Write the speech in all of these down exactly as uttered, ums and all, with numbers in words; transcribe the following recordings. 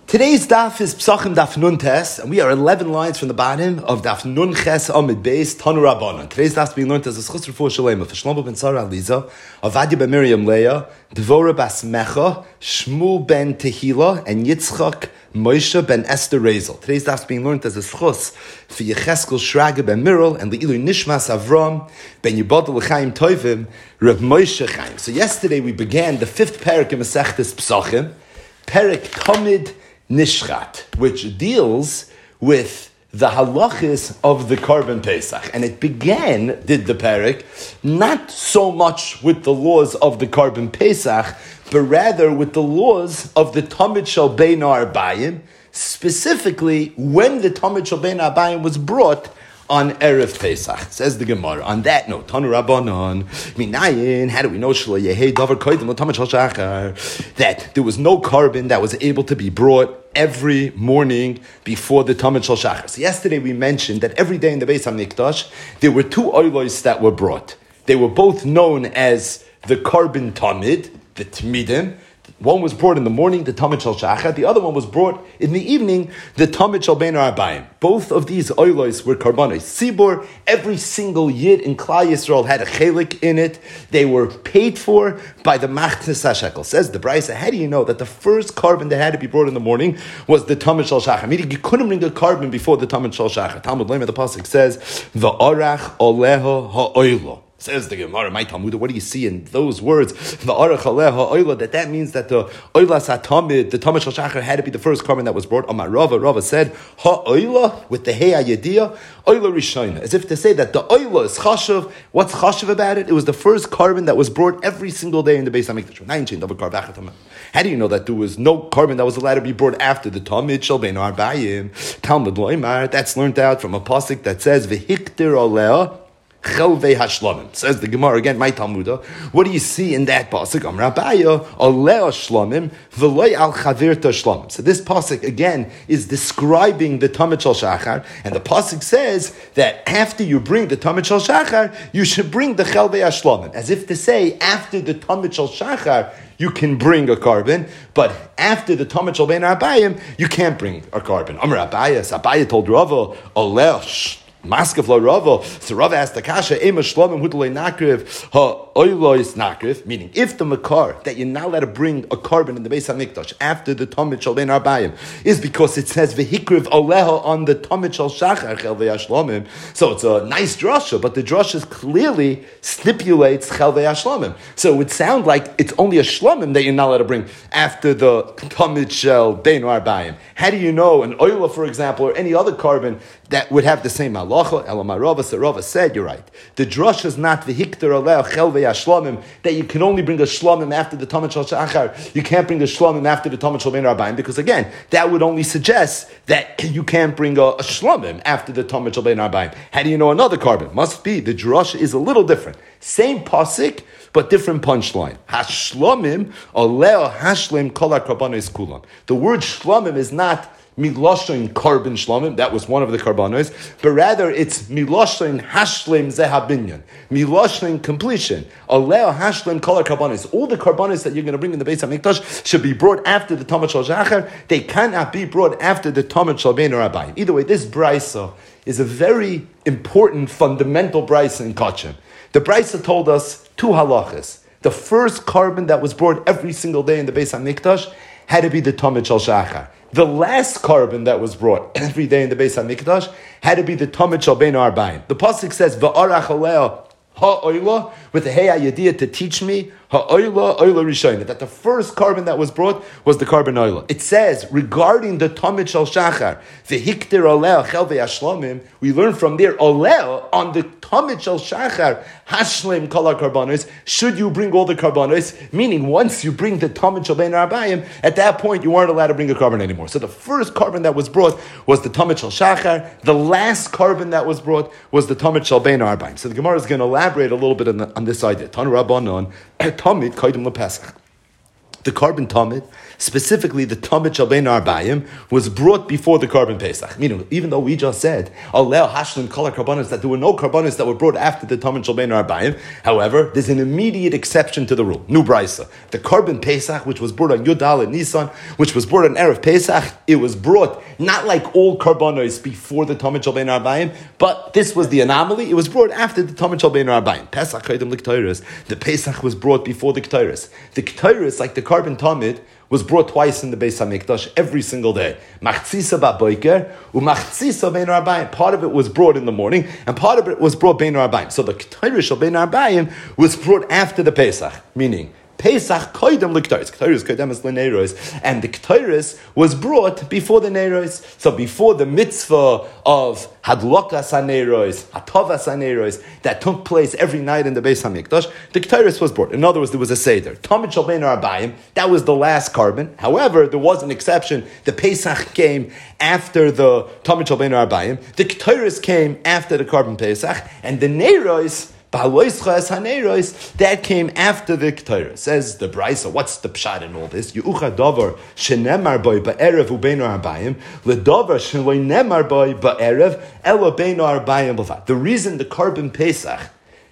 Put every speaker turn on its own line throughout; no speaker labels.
Today's daf is Psachim Daf Nun Tes, and we are eleven lines from the bottom of Daf Nun Ches Amid Beis Tanu Rabbanan. Today's daf is being learned as a Schus Refuah Shalema for Shlomo ben Sarah Aliza, Avadia ben Miriam Leah, Dvorah bas Mecha, Shmuel ben Tehila, and Yitzchak Moshe ben Esther Rezel. Today's daf is being learned as a Schus for Yecheskel Shraga ben Mirel and Leilu Nishmas Avram ben Yibodel L'chaim Tovim Reb Moshe Chaim. So yesterday we began the fifth parak in Masechtes Psachim, Parak Tamid Nishchat, which deals with the halachis of the Korban Pesach. And it began, did the parak, not so much with the laws of the Korban Pesach, but rather with the laws of the Tamid Shel Bein Arbayim, specifically when the Tamid Shel Bein Arbayim was brought on Erev Pesach. Says the Gemara. On that note, Tanu Rabbanon, Minayin, how do we know that there was no carbon that was able to be brought every morning before the Tamid Shel Shachar? So yesterday we mentioned that every day in the Beis HaMikdash, there were two oilos that were brought. They were both known as the carbon Tamid, the Tmidim. One was brought in the morning, the Tamid Shel Shachar. The other one was brought in the evening, the Tamid Shel Bein Arbayim. Both of these oilos were karbanos. Sibor, every single yid in Klal Yisrael had a chelik in it. They were paid for by the Machnes HaShekel. Says the Brisa, how do you know that the first carbon that had to be brought in the morning was the Tamid Shel Shachar? Meaning you couldn't bring a carbon before the Tamid Shel Shachar. Talmud Lema, the pasuk says, "V'arach oleha ha'oilo." Says the Gemara, my Talmud, what do you see in those words? The arach aleha oila, that that means that the oila satamid, the Tamid Shel Shachar, had to be the first carbon that was brought. Amar Rava, Rava said, ha oila, with the hey ayediyah, oila rishayna, as if to say that the oila is chashav. What's chashav about it? It was the first carbon that was brought every single day in the Beis HaMikdash. How do you know that there was no carbon that was allowed to be brought after the Tamid Shel Bein Arbayim? Talmud Loimar, that's learned out from a pasuk that says, v'hiktir aleh Chelvei Hashlamim. Says the Gemara again, my Talmudah. What do you see in that pasuk? Am Rabaya Aleh Shlamim v'loy al Chavirta Shlamim. So this pasuk again is describing the Tamid Shel Shachar, and the pasuk says that after you bring the Tamid Shel Shachar, you should bring the Chelvei Hashlamim, as if to say after the Tamid Shel Shachar you can bring a carbon, but after the Tamid Shel Bein Arbayim you can't bring a carbon. Am Rabaya, Rabaya told Rava Aleh Maskav la Rava. So Rava asked the kasha, Ema Shlomim hudalei nakriv ha oilois nakriv, meaning if the makar that you're not allowed to bring a carbon in the Beis HaMikdash after the Tamid Shel Bein Arbayim is because it says v'hikriv oleha on the Tamid Shel Shachar chelvei Hashlamim. So it's a nice drasha, but the drasha clearly stipulates chelvei Hashlamim. So it would sound like it's only a shlamim that you're not allowed to bring after the Tamid Shel Bein Arbayim. How do you know an oila, for example, or any other carbon that would have the same halacha? Elamarava, so Rava said, you're right. The drush is not the hikter aleh chelvei hashlamim, that you can only bring a shlamim after the Tamid Shel Shachar. You can't bring a shlamim after the Tamid Shel Bein Arbayim, because again, that would only suggest that you can't bring a, a shlamim after the Tamid Shel Bein Arbayim. How do you know another carbon? Must be the drush is a little different. Same pasuk, but different punchline. Hashlamim aleh hashlim kol hakarbanos kulam. The word shlamim is not miloshin carbon shlamim, that was one of the karbanos, but rather it's miloshin hashlim zehabinyan, miloshin completion, aleo hashlim kol karbanos. All the karbanos that you're going to bring in the Beis HaMikdash should be brought after the Tamid Shel Shachar. They cannot be brought after the Tamid Shel Bein Arbayim. Either way, this brisa is a very important, fundamental brisa in Kachim. The brisa told us two halachas. The first carbon that was brought every single day in the Beis HaMikdash had to be the Tamid Shel Shachar. The last carbon that was brought every day in the Beis HaMikdash had to be the Tamid Shel Bein Arbayim. The pasuk says, "V'arach aleh ha'oila," with the hey ayediyah to teach me ha'oila oila rishayna, that the first carbon that was brought was the carbon oila. It says regarding the Tamid Shel Shachar, v'hiktir aleh chelvei hashlamim, we learn from there aleh on the Tamid Shel Shachar hashlim kol karbanos. Should you bring all the karbanos? Meaning, once you bring the Tamid Shel Bein Arbayim, at that point you weren't allowed to bring a carbon anymore. So the first carbon that was brought was the Tamid Shel Shachar. The last carbon that was brought was the Tamid Shel Bein Arbayim. So the Gemara is going to elaborate a little bit on, the, on this idea. Tanu Rabbanon, Tamid kaidim lePesach. The carbon Tamid specifically the Tamid Shel Bein Arbayim, was brought before the Korban Pesach. Meaning, even though we just said, Aleo Hashlim Kol HaKarbanos, that there were no Karbanos that were brought after the Tamid Shel Bein Arbayim, however, there's an immediate exception to the rule. New Brisa. The Korban Pesach, which was brought on Yud Aleph Nisan, which was brought on Erev Pesach, it was brought not like all Karbanos before the Tamid Shel Bein Arbayim, but this was the anomaly. It was brought after the Tamid Shel Bein Arbayim. Pesach Kodim L'K'Teiros. The Pesach was brought before the K'Teiros. The K'Teiros, like the Korban Tamid, was brought twice in the Beis HaMikdash every single day. Machtzisa ba'boiker, u'machtzisa bein arbayim. Part of it was brought in the morning, and part of it was brought bein arbayim. So the K'Teiros shel bein arbayim was brought after the Pesach, meaning Pesach koidem l'K'Teiros. K'Teiros koidem es l'Neiros. And the K'Teiros was brought before the Neiros. So before the mitzvah of Hadlokas HaNeiros, Hatovas HaNeiros, that took place every night in the Beis HaMikdash, the K'Teiros was brought. In other words, there was a Seder. Tamid Shel Bein Arbayim, that was the last carbon. However, there was an exception. The Pesach came after the Tamid Shel Bein Arbayim. The K'Teiros came after the Korban Pesach. And the Neiros, that came after the K'Teiros. Says the Brisa, what's the pshat in all this? Yu'ucha davar shenemar boy ba'erev u'beinu arbayim ledavar sheloi nemar boy ba'erev elo beinu arbayim b'lvad. The reason the Korban Pesach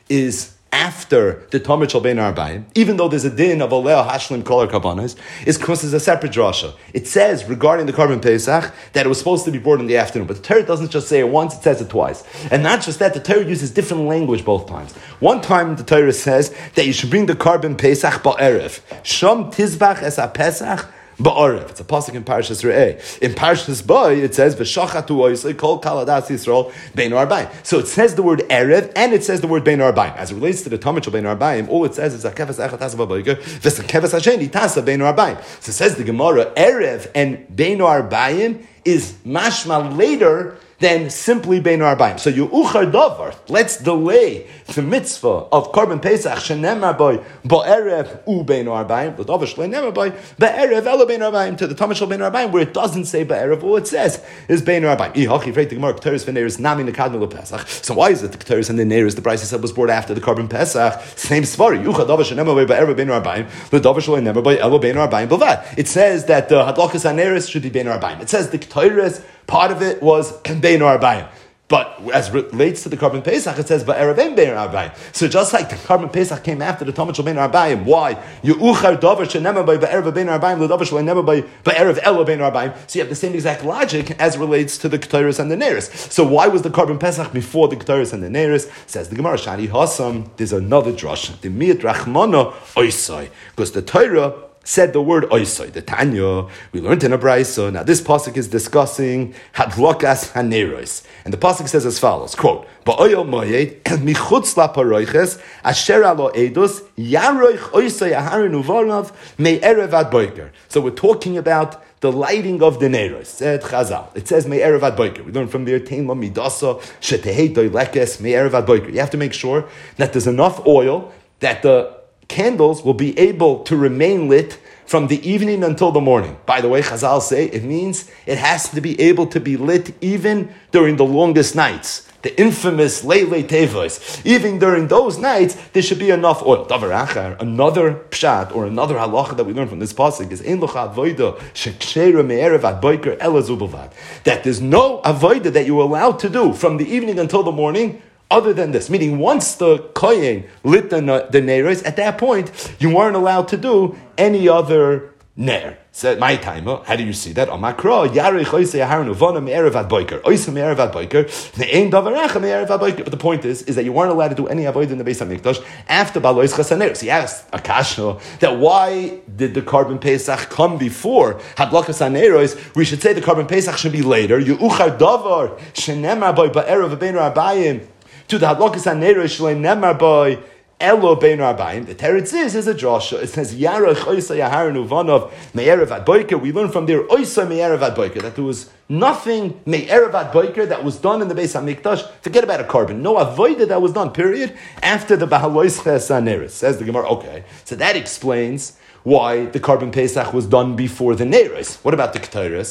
is after the Tamid Shel Bein Arbayim, even though there's a din of Oleo Hashlim Kol HaKarbanos, is because there's a separate drasha. It says regarding the Korban Pesach that it was supposed to be brought in the afternoon, but the Torah doesn't just say it once, it says it twice. And not just that, the Torah uses different language both times. One time the Torah says that you should bring the Korban Pesach ba'erev. Shom tizbach es ha-Pesach ba'arev. It's a pasuk in Parshas Re'eh. In Parshas Boy, it says v'shachatu oisei kol kaladas Yisrael bein arbayim. So it says the word erev and it says the word bein arbayim. As it relates to the Tamid Shel Bein Arbayim, all it says is akefes echad tasa b'boiker v'sakefes hasheni tasa bein arbayim. So it says the Gemara erev and bein arbayim is mashma later than simply bein arbayim. So you uchar davar. Let's delay the mitzvah of Korban Pesach shenemar boy ba'erev u bein arbayim. The davar shleinemar boy ba'erev elo bein arbayim to the Tamid Shel Bein Arbayim where it doesn't say ba'erev. All it says is bein arbayim. Ihachi freit the Gemara K'Teiros v'neiros nami nekadmi lePesach. So why is it the K'Teiros and the neiros the Brisa said was brought after the Korban Pesach? Same svari. Yuchar davar shenemar boy ba'erev bein arbayim. The davar shleinemar boy elo bein arbayim b'lvad. It says that the hadlokas haNeiros should be bein arbayim. It says the K'Teiros, part of it was bein arbayim. But as relates to the Korban Pesach, it says ba'erev and bein arbayim. So just like the Korban Pesach came after the Tamid Shel Bein Arbayim, why? Yu'uchar davar shenemar by ba'erev bein arbayim, l'davar shleinemar by ba'erev elo bein arbayim. So you have the same exact logic as relates to the K'Teiros and the Neiros. So why was the Korban Pesach before the K'Teiros and the Neiros? Says the Gemara, Shani Hasam, there's another drush. The miyat rachmana oisai. Because the Torah said the word oisoi. The Tanya, we learned in a Brisa. Now this pasuk is discussing hadlokas haNeiros, and the pasuk says as follows: quote, "Ba'oyel moyed michutz laparoiches asher alo edus yaroich oisoi aharon uvornav me'erev ad boiker." So we're talking about the lighting of the Neiros. Said Chazal. It says me'erev ad boiker. We learn from there tein lo midasa shetehei doilekes me'erev ad boiker. You have to make sure that there's enough oil that the candles will be able to remain lit from the evening until the morning. By the way, Chazal say it means it has to be able to be lit even during the longest nights. The infamous Leilei Tevos. Even during those nights, there should be enough oil. Davar achar, another pshat or another halacha that we learn from this pasuk is ein locha avoida shekshera me'erev ad boiker ela zu b'lvad. That there's no avoida that you're allowed to do from the evening until the morning other than this. Meaning, once the kohen lit the, the neiros, at that point, you weren't allowed to do any other ner. Said my timer. How do you see that? On Makra, Yarei Choisei Aharon Uvana Me'erev Ad Boiker, Oisa Me'erev Ad Boiker, Ne'ein Davar Acha Me'erev Ad Boiker. But the point is, is that you weren't allowed to do any avoid in the Beis HaMikdash after Balois Chasaneros. He asked Akashno that why did the Korban Pesach come before Hadlokas HaNeiros? We should say the Korban Pesach should be later. Yu'uchar Davar Shenemar Boy Ba'erev V'bein Arbayim to the Hadlokas HaNeiros Shlei Nemar Boy Elo bein arbayim. The teretz is is a drasha. It says Yarach Oisa Yaharon Uvanov Me'erev Ad Boiker. We learn from there Oisa Me'erev Ad Boiker that there was nothing Me'erev Ad Boiker that was done in the Beis HaMikdash. Forget about a carbon. No avoida that was done. Period. After the Bahalois Chesaneris. Says the Gemara. Okay, so that explains why the Korban Pesach was done before the Neiros. What about the Ketores?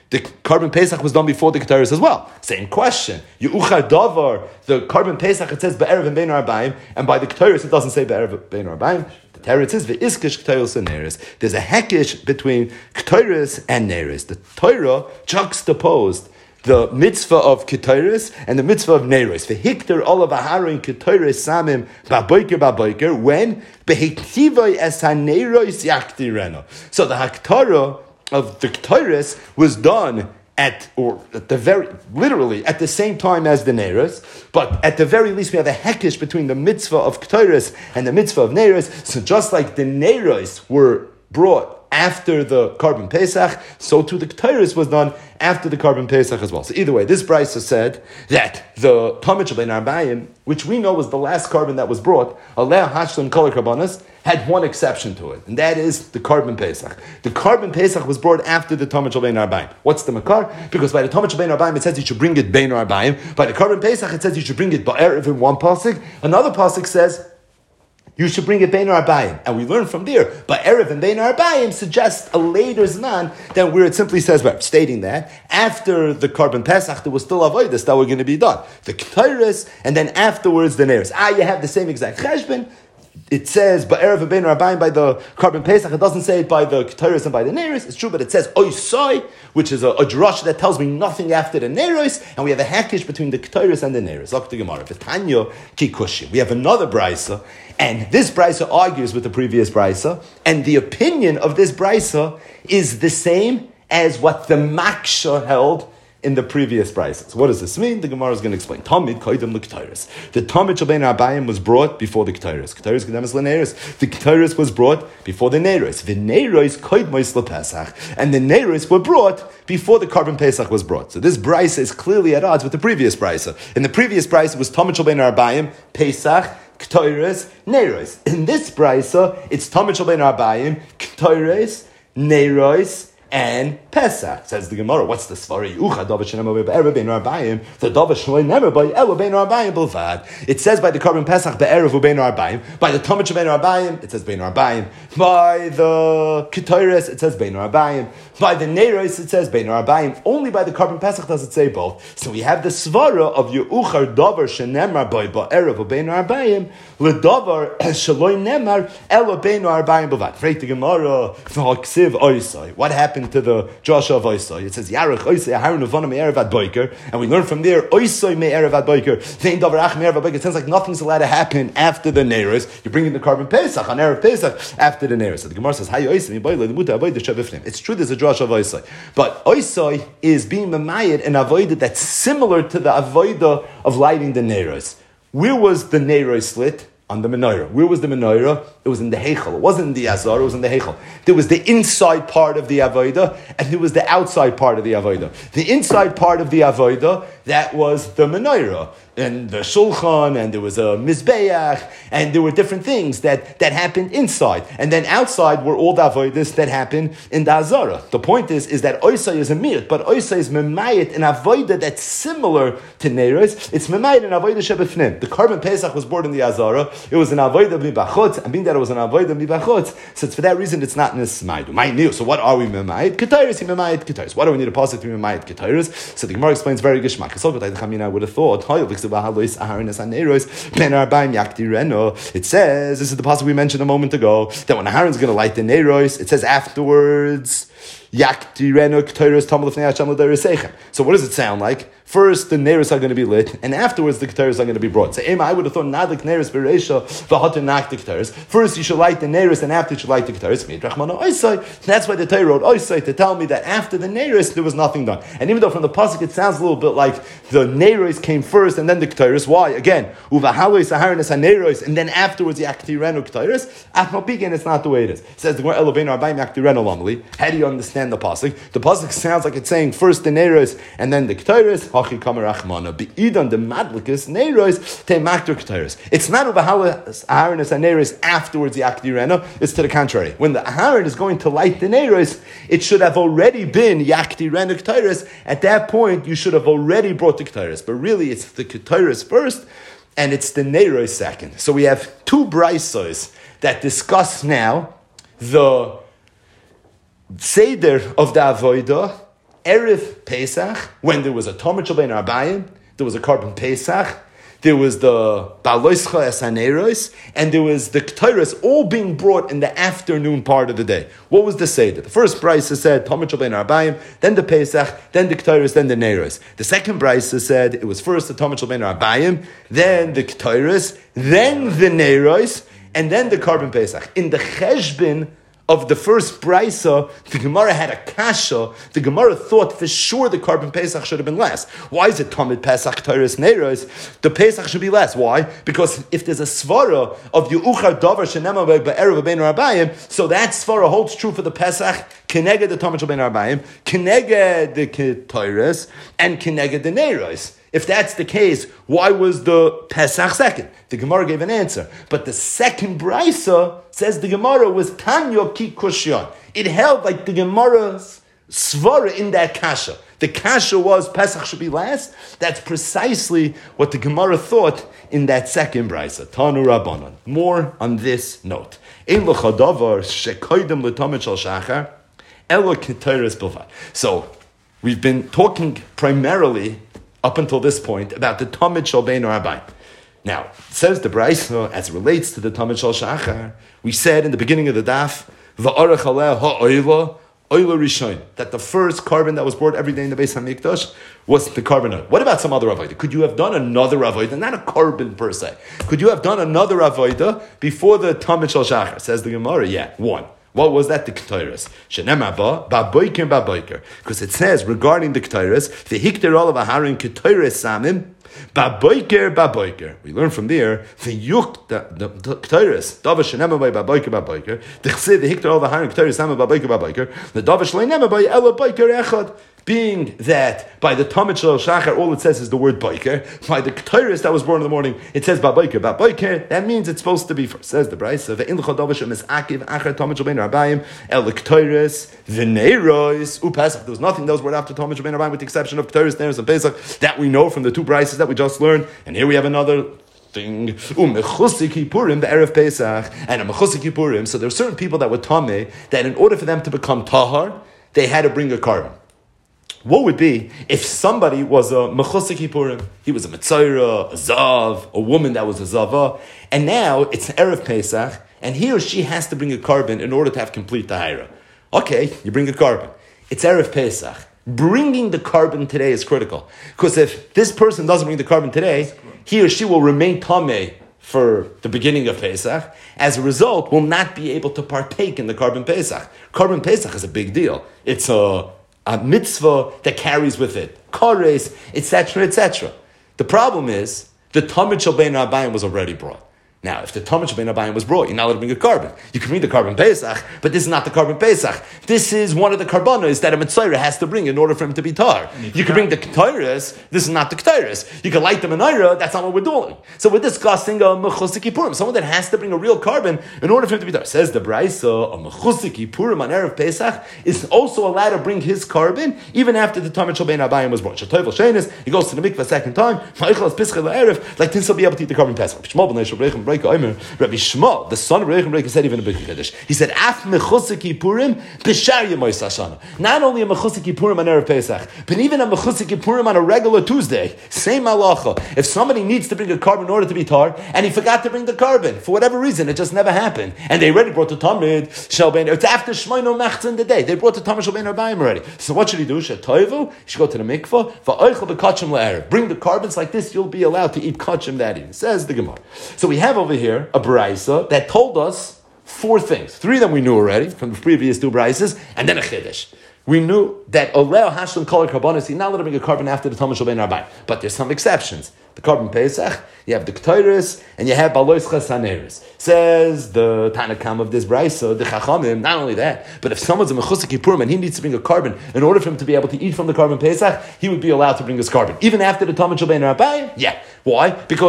The Korban Pesach was done before the Ketores as well. Same question. Yu'uchar davar, the Korban Pesach, it says Be'erev and Bein Arbaim, and by the Ketores it doesn't say Be'erev Bein Arbaim. The Teretz is Ve'iskish Ketores and Neres. There's a hekish between Ketores and Neres. The Torah juxtaposed the mitzvah of Ketores and the mitzvah of Neres. V'hikter olav aharon Ketores samim ba'boiker ba'boiker, when behektivai es ha-neros yaktireno. So the Haktorah of the Ketores was done at, or at the very, literally, at the same time as the Neres, but at the very least we have a hekish between the mitzvah of Ketores and the mitzvah of Neres. So just like the Neres were brought after the Korban Pesach, so too the Ketores was done after the Korban Pesach as well. So either way, this Brisa said that the Tamid Bein Arbaim, which we know was the last Korban that was brought, Aleh Hashlam Kol Karbanos, had one exception to it, and that is the Korban Pesach. The Korban Pesach was brought after the Tamid Bein Arbaim. What's the Makar? Because by the Tamid Bein Arbaim it says you should bring it Bein Arbaim. By the Korban Pesach it says you should bring it Ba'erev in one pasuk. Another pasuk says you should bring it Bein Arbaim. And we learn from there, but Erev and Bein Arbaim suggests a later Zman than where it simply says, well, stating that after the Korban Pesach, there was still Avodas that were going to be done. The Ketores, and then afterwards the Neres. Ah, you have the same exact Cheshbon. It says, but Erev and Bein Arbaim by the Korban Pesach. It doesn't say it by the Ketores and by the Neres. It's true, but it says Oisoi, which is a, a drush that tells me nothing after the Neres, and we have a hackish between the Ketores and the Neres. Look to Gemara. V'tanya kikushim. We have another Brisa, and this Brisa argues with the previous Brisa, and the opinion of this Brisa is the same as what the Maksha held in the previous Brisa. So what does this mean? The Gemara is going to explain. Tamid koydem l'Ketoros. The Tamid shel Bein Arbaim was brought before the Ketoros. Ketoros gedemes l'Neres. The Ketoros was brought before the Neres. The Neres koydmois l'Pesach. And the Neres were brought before the Korban Pesach was brought. So this Brisa is clearly at odds with the previous Brisa. In the previous Brisa it was Tamid shel Bein Arbaim, Pesach, Ketores, Neres. In this Brisa, it's Tamid shel Bein Arbaim, Ketores, Neres, and Pesach. Says the Gemara, what's the svari? Ucha davar shenemar be'erev bein arbaim. The davar shloi never by elo bein arbaim bilvad. It says by the Korban Pesach be'erev u'bein arbaim. By the Tamid bein arbaim, it says bein arbaim. By the Ketores, it says bein arbaim. By the Neros, it says bein arbaim. Only by the Korban Pesach does it say both. So we have the svara of Yuchar davar shenemar by be'erev u'bein arbaim. L'davar shloi nemar elo bein arbaim bilvad. Freit the Gemara v'haksiv oisai. What happened to the Joshua of Oisai? It says Yarech Oisai Aharon Uvana Me'erev Ad Boiker, and we learn from there Oisai Me'erev Ad Boiker. Vein Davar Ach Me'erev Ad Boiker. It sounds like nothing's allowed to happen after the Neres. You're bringing the Korban Pesach on Erev Pesach after the Neres. So the Gemara says Hay Oisai Boile Lemuta Avodah Shebifnim. It's true there's a Joshua of Oisai, but Oisai is being Memayed and Avodah that's similar to the Avodah of lighting the Neres. Where was the Neres slit? On the menorah. Where was the menorah? It was in the Heichal. It wasn't in the Azar, it was in the Heichal. There was the inside part of the Avodah, and there was the outside part of the Avodah. The inside part of the Avodah, that was the menorah, and the Shulchan, and there was a Mizbeach, and there were different things that, that happened inside. And then outside were all the Avodas that happened in the Azara. The point is, is that Oisai is a mirt, but Oisai is Memayit, an Avodah that's similar to Neres. It's Memayit, an Avodah Shebefnim. The Korban Pesach was brought in the Azara. It was an avodah mibachutz, and being that it was an avodah mibachutz, so it's for that reason it's not in this maidu. My new. So what are we memayit? Ketores, memayit ketores. Why do we need a pasuk to be memayit ketores? So the Gemara explains very gishmak. I would have thought it says, this is the pasuk we mentioned a moment ago, that when Aaron's going to light the neros, it says afterwards. So what does it sound like? First, the neros are going to be lit, and afterwards the ketores are going to be brought. So I would have thought nadik neros bereisha v'hater nak the ketores. First you should light the neros, and after you should light the ketores. That's why the Torah wrote oisai to tell me that after the neros there was nothing done. And even though from the pasuk it sounds a little bit like the neros came first and then the ketores. Why? Again, uvahalois aharonis haneros, and then afterwards the aktirenu ketores. At begin, it's not the way it is. It says the Gemara elobeinu arbaim aktirenu lamli. How do you understand the pasuk? The pasuk sounds like it's saying first the neros and then the ketores. Hachi kamer achmana beidan the madlikus neros te makter ketores. It's not uvahalas aharonis haneros afterwards the aktirenu. It's to the contrary. When the aharon is going to light the neros, it should have already been yaktirenu ketores. At that point, you should have already brought the ketores. But really, it's the ketores first, and it's the neros second. So we have two brisos that discuss now the seder of the avodah Erev Pesach, when there was a Tamid Shel Bein Arbayim, there was a Karban Pesach, there was the Baloischa Esaneros, and there was the Ketores all being brought in the afternoon part of the day. What was the Seder? The first Brisa said Tamid Shel Bein Arbayim, then the Pesach, then the Ketores, then the Neros. The second Brisa said it was first the Tamid Shel Bein Arbayim, then the Ketores, then the Neros, and then the Karban Pesach. In the Cheshbin of the first Brisa, the Gemara had a kasha. The Gemara thought for sure the Karban Pesach should have been less. Why is it Tamid Pesach, Ketores, Neros? The Pesach should be less. Why? Because if there's a svara of Yuchar Davar Shenema Be'erev Bein Arbayim, so that svara holds true for the Pesach, Keneged the Tamid Shel Bein Arbayim, Keneged the Ketores, and Keneged the Neros. If that's the case, why was the Pesach second? The Gemara gave an answer. But the second Brisa says the Gemara was Tanya Ki Kushyan. It held like the Gemara's svara in that kasha. The kasha was Pesach should be last. That's precisely what the Gemara thought in that second Brisa. Tanu Rabbanan. More on this note. Ein l'chadavar shekoydem l'tamid shel shachar elo ketores bilvad. So, we've been talking primarily up until this point about the Tamid Shel Bein Arbayim. Now, it says the Brisa, as it relates to the Tamid Shel Shachar, we said in the beginning of the daf, V'arech aleh ha'oila, oila rishon, that the first carbon that was brought every day in the Beis HaMikdash was the carbon. What about some other avodah? Could you have done another avodah, not a carbon per se? Could you have done another avodah before the Tamid Shel Shachar? Says the Gemara, yeah, one. What was that? The Ketores. Shenema ba, ba boiker, ba boiker. Because it says, regarding the Ketores, the hikter olav aharon Ketores samim, ba boiker, ba boiker. We learn from there, the yuk, the Ketores, dava shenema ba, ba boiker, ba boiker. The chse, the hikter olav aharon Ketores samim, ba boiker, ba boiker. The dava shleinema ba, ela boiker echad. Being that by the Tamid Shel Shachar, all it says is the word boiker. By the Ketores that was born in the morning, it says ba boiker, ba boiker. That means it's supposed to be first. Says the Brisa, ve'in l'chodavashim is akiv achar Tamid Shel Bein Arbayim el Ketores v'neiros u'Pesach. There was nothing that was brought after Tamid Shel Bein Arbayim with the exception of Ketores, Neiros, and Pesach. That we know from the two Brises that we just learned. And here we have another thing. Umechusik Kippurim, the Erev Pesach, and a Mechusik Kippurim. So there are certain people that were tameh that in order for them to become tahar, they had to bring a carbon. What would be if somebody was a Mechusik Kippurim, he was a Metzora, a Zav, a woman that was a Zava, and now it's Erev Pesach, and he or she has to bring a carbon in order to have complete Tahira. Okay, you bring a carbon. It's Erev Pesach. Bringing the carbon today is critical. Because if this person doesn't bring the carbon today, he or she will remain Tameh for the beginning of Pesach. As a result, will not be able to partake in the Karban Pesach. Karban Pesach is a big deal. It's a a mitzvah that carries with it, kares, et cetera, et cetera. The problem is, the Tamid Shel Bein Arbayim was already brought. Now, if the Tamid Shel Bein Arbayim was brought, you're not allowed to bring a carbon. You can bring the Karban Pesach, but this is not the Karban Pesach. This is one of the karbanos that a Mitzvah has to bring in order for him to be tar. You can bring the Ketores, this is not the Ketores. You can light the menorah, that's not what we're doing. So we're discussing a Mechusik Kippurim, someone that has to bring a real carbon in order for him to be tar. Says the Brisa, a Mechusik Kippurim on Erev Pesach is also allowed to bring his carbon even after the Tamid Shel Bein Arbayim was brought. Shatoivel Shenis, he goes to the mikveh a second time, Ma'ichel Pischel Erev, like this will be able to eat the Karban Pesach. Rabbi Shmuel, the son of Rebbe Shmuel, said even a big Kiddush. He said, "Af mechusik Kippurim b'shar Yemos Hashana." Not only a mechusik Kippurim on Erev Pesach, but even a mechusik Kippurim on a regular Tuesday. Same halacha. If somebody needs to bring a carbon in order to be tar, and he forgot to bring the carbon for whatever reason, it just never happened, and they already brought the Tamid Shel Bein. It's after Shmoino Mechza in the day. They brought the Tamid Shel Bein Arbayim already. So what should he do? Shetoivu. He should go to the mikvah. Va'oichel b'kachim le'erev. Bring the carbons like this. You'll be allowed to eat kachim that evening. Says the Gemara. So we have over here a Brisa that told us four things. Three of them we knew already from the previous two Brises, and then a Chiddush. We knew that Oleo Hashlim Kol Karbonis, you're not allowed to bring a carbon after the Tamid Shel Bein Arbayim. But there's some exceptions. The Karban Pesach, you have the Ketores, and you have Balois Chasaneris. Says the Tanakam of this Brisa, the Chachamim, not only that, but if someone's a Mechusik Kippurim and he needs to bring a carbon in order for him to be able to eat from the Karban Pesach, he would be allowed to bring his carbon. Even after the Tamid Shel Bein Arbayim? Yeah. Why? Because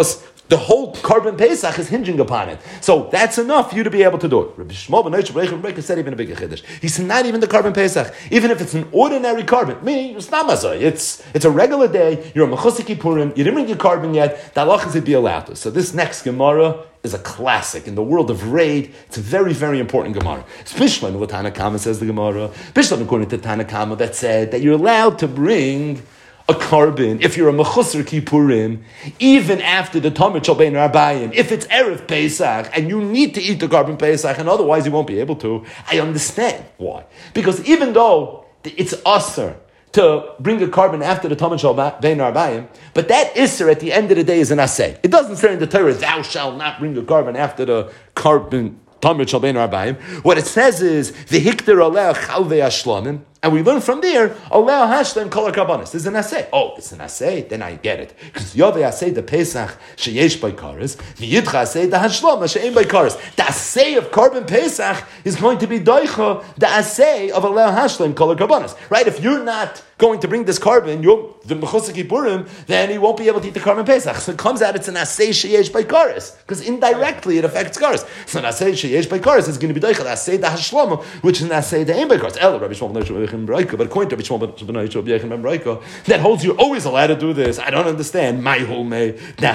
The whole carbon Pesach is hinging upon it. So that's enough for you to be able to do it. Rabbi Shmuel ben Yochai said even a bigger chiddush. He said not even the carbon Pesach, even if it's an ordinary carbon. Meaning it's not mazay. It's it's a regular day. You're a mechusik Kippurim. You didn't bring your carbon yet. The halachas would be allowed to. So this next Gemara is a classic in the world of raid. It's a very, very important Gemara. Bishlam, what Tanakama says the Gemara. Bishlam, according to Tanakama, that said that you're allowed to bring a carbon if you're a mechusar Kippurim, even after the Tamid Shel Bein Arbayim. If it's Erev Pesach and you need to eat the carbon Pesach and otherwise you won't be able to, I understand why. Because even though it's usher to bring a carbon after the Tamid Shel Bein Arbayim, but that isser at the end of the day is an asay. It doesn't say in the Torah, thou shalt not bring a carbon after the carbon Tamid Shel Bein Arbayim. What it says is, v'hikter aleh chalvei ashlamim. And we learn from there, Aleh Hashlem Kol HaKarbanos. There's an assay. Oh, it's an assay? Then I get it. Because Yovei assay the Pesach sheyesh by Kares, v'yidcha assay the Hashlom she'ein by Kares. The assay of carbon Pesach is going to be doicha the assay of Aleh Hashlem Kol HaKarbanos. Right? If you're not going to bring this carbon, you're the Mechusik Kippurim, then he won't be able to eat the carbon Pesach. So it comes out it's an assay sheyesh by Kares. Because indirectly it affects Kares. So an assay sheyesh by Kares is going to be doicha the assay the Hashlom, which is an assay the ein by Kares. El Rabbi Shmuel but according to Rabbi Shmuel, that holds you're always allowed to do this. I don't understand. My whole may.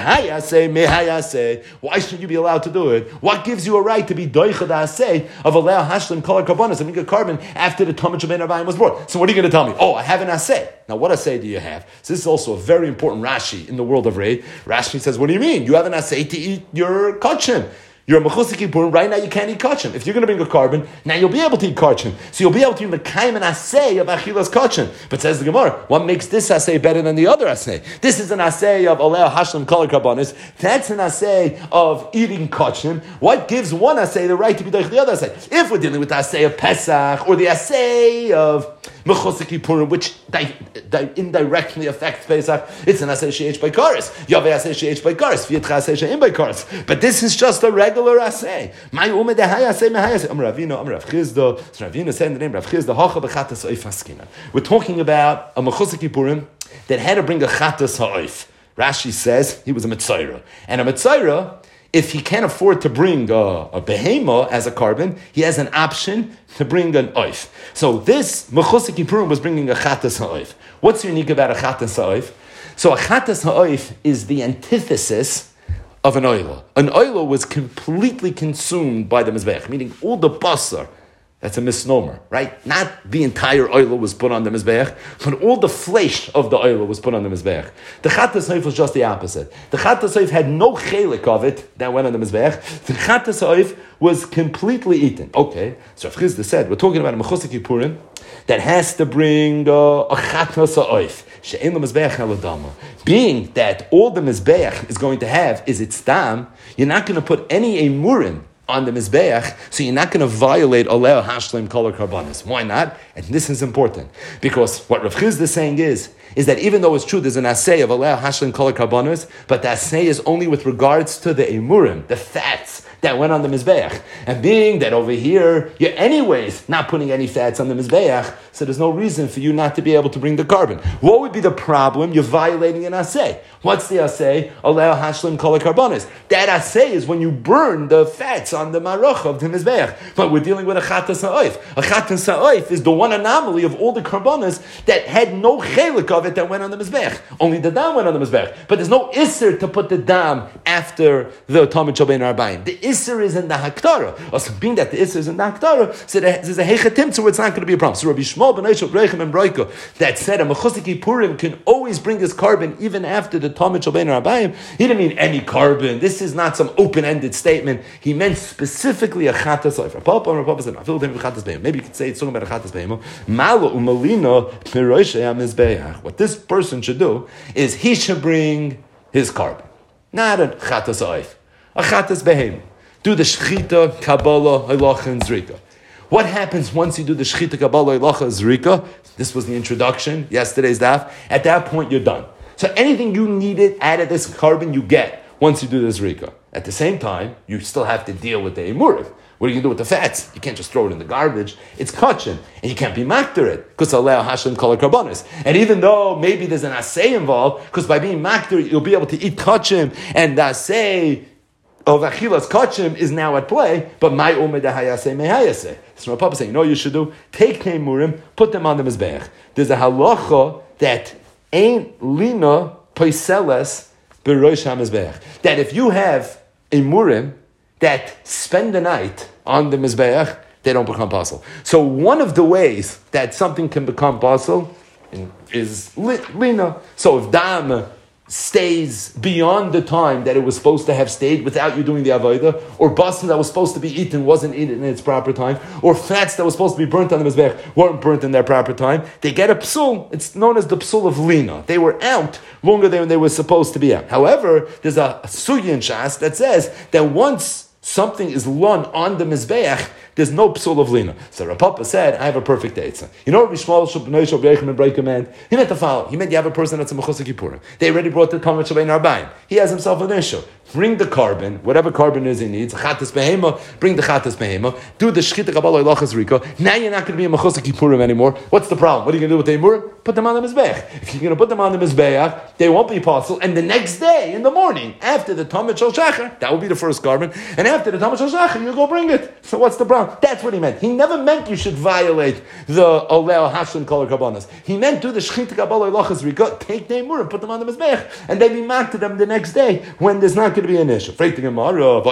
Why should you be allowed to do it? What gives you a right to be doicha da asay of allow hashlim kol karbonos and make a carbon after the Tamid Shel Bein Arbayim was brought? So what are you going to tell me? Oh, I have an asay. Now, what asay do you have? So this is also a very important Rashi in the world of Rei. Rashi says, what do you mean? You have an asay to eat your kachim. You're a mechusik Kippurim, right now you can't eat kachim. If you're going to bring a carbon, now you'll be able to eat kachim. So you'll be able to eat mekayim and asay of achilas kachim. But says the Gemara, what makes this asay better than the other asay? This is an asay of oleh hashlam kol karbonis. That's an asay of eating kachim. What gives one asay the right to be doich the other asay? If we're dealing with the asay of Pesach or the asay of mechusik Kippurim, which di- di- indirectly affects Pesach, it's an asay she'ech by kares. Yaveh asay she'ech by kares. V'yitcha asay she'im by kares. But this is just a regular asay. My ume de hay asay me hay asay. Am Ravina, Am Rav Chizda. So Ravina said in the name Rav Chizda, hacha b'chatas ha'oif haskinan. We're talking about a mechusik Kippurim that had to bring a chatas ha'oif. Rashi says he was a Mitzayra. And a Mitzayra, if he can't afford to bring a, a behema as a carbon, he has an option to bring an oif. So this mechusik Kippurim was bringing a chatas ha'oif. What's unique about a chatas ha'oif? So a chatas ha'oif is the antithesis of an oila. An oila was completely consumed by the mizbeach, meaning all the basar. That's a misnomer, right? Not the entire oila was put on the mizbeach, but all the flesh of the oila was put on the mizbeach. The chatas ha'oif was just the opposite. The chatas ha'oif had no chelik of it that went on the mizbeach. The chatas ha'oif was completely eaten. Okay, so Rav Chizda said, we're talking about a mechusik Kippurim that has to bring uh, a chatas ha'oif. She'en lo mizbeach haladama. Being that all the mizbeach is going to have is its dam, you're not going to put any emurim on the mizbeach, so you're not going to violate oleh hashlim kol karbanis. Why not? And this is important because what Rav Chizda is saying is is that even though it's true there's an assay of oleh hashlim kol karbanis, but the assay is only with regards to the emurim, the fats that went on the mizbeach. And being that over here you're anyways not putting any fats on the mizbeach, so there's no reason for you not to be able to bring the carbon. What would be the problem? You're violating an assay. What's the assay? Oleh hashlim kol karbanis. That assay is when you burn the fats on the maroch of the mizbeach. But we're dealing with a chatas ha'oif. A chatas ha'oif is the one anomaly of all the karbanas that had no chelik of it that went on the mizbeach. Only the dam went on the mizbeach. But there's no isser to put the dam after the Tamid Shel Bein Arbayim. The isser is in the haktara. Also, being that the isser is in the haktara, so there's a hechatim, so it's not going to be a problem. So Rabbi Shmuel ben Yochai Brechem and Broika that said a mechusik Kippurim can always bring his carbon even after the Tamid Shel Bein Arbayim. He didn't mean any carbon. This is not some open-ended statement. He meant specifically a chatas ha'oif. Rapapa and Rapapa said, I feel him chatas behema. Maybe you could say it's talking about a chatas behema. Malo umalina miroisha mizbeach. What this person should do is he should bring his carbon, not a chatas ha'oif, a chatas behema. Do the shchita, kabbalah, halacha, and zrika. What happens once you do the shchita, kabbalah, halacha, zrika? This was the introduction, yesterday's daf. At that point, you're done. So anything you needed out of this carbon, you get once you do the zrika. At the same time, you still have to deal with the emurim. What are you going to do with the fats? You can't just throw it in the garbage. It's kachim, and you can't be makter it because allow Hashem kol karbanis. And even though maybe there's an asay involved, because by being makter you'll be able to eat kachim, and the asay of achilas kachim is now at play. But my umed hayaseh mehayaseh. So my papa saying, you know what you should do? Take teimurim, put them on the mizbeach. There's a halacha that ain't lina poiseles berosh hamizbeach. That if you have a murim that spend the night on the mizbeach, they don't become pasul. So one of the ways that something can become pasul is lina. So if dam stays beyond the time that it was supposed to have stayed without you doing the avodah, or basin that was supposed to be eaten wasn't eaten in its proper time, or fats that was supposed to be burnt on the mizbech weren't burnt in their proper time, they get a psul. It's known as the psul of lina. They were out longer than they were supposed to be out. However, there's a, a sugya in Shas that says that once something is lun on the mizbeach, there's no psul of lina. So Rav Papa said, I have a perfect eitzah. You know what Rishmal Shabnei Shabreichem and Breika meant? He meant the following. He meant you have a person that's a Mechusar Kippurim. They already brought the Talmud Shabbein Arbaim. He has himself an issue. Bring the carbon, whatever carbon is he needs, Chatas Behema, bring the Chatas Behema, do the Shchita Kabbalah Ilachas Rika. Now you're not going to be a Mechusar Kippurim anymore. What's the problem? What are you going to do with the Emurim? Put them on the Mizbeach. If you're going to put them on the Mizbeach, they won't be possible. And the next day, in the morning, after the Talmud Shal Shachar, that will be the first carbon, and after the Talmud Shal Shachar, you go bring it. So what's the problem? That's what he meant. He never meant you should violate the Oleo Hashem Kol Karbanas. He meant do the Shchita Kabbalah Ilachas Rika, take the Emurim, put them on the Mizbeach, and then be marked to them the next day when there's not going to be an issue. What about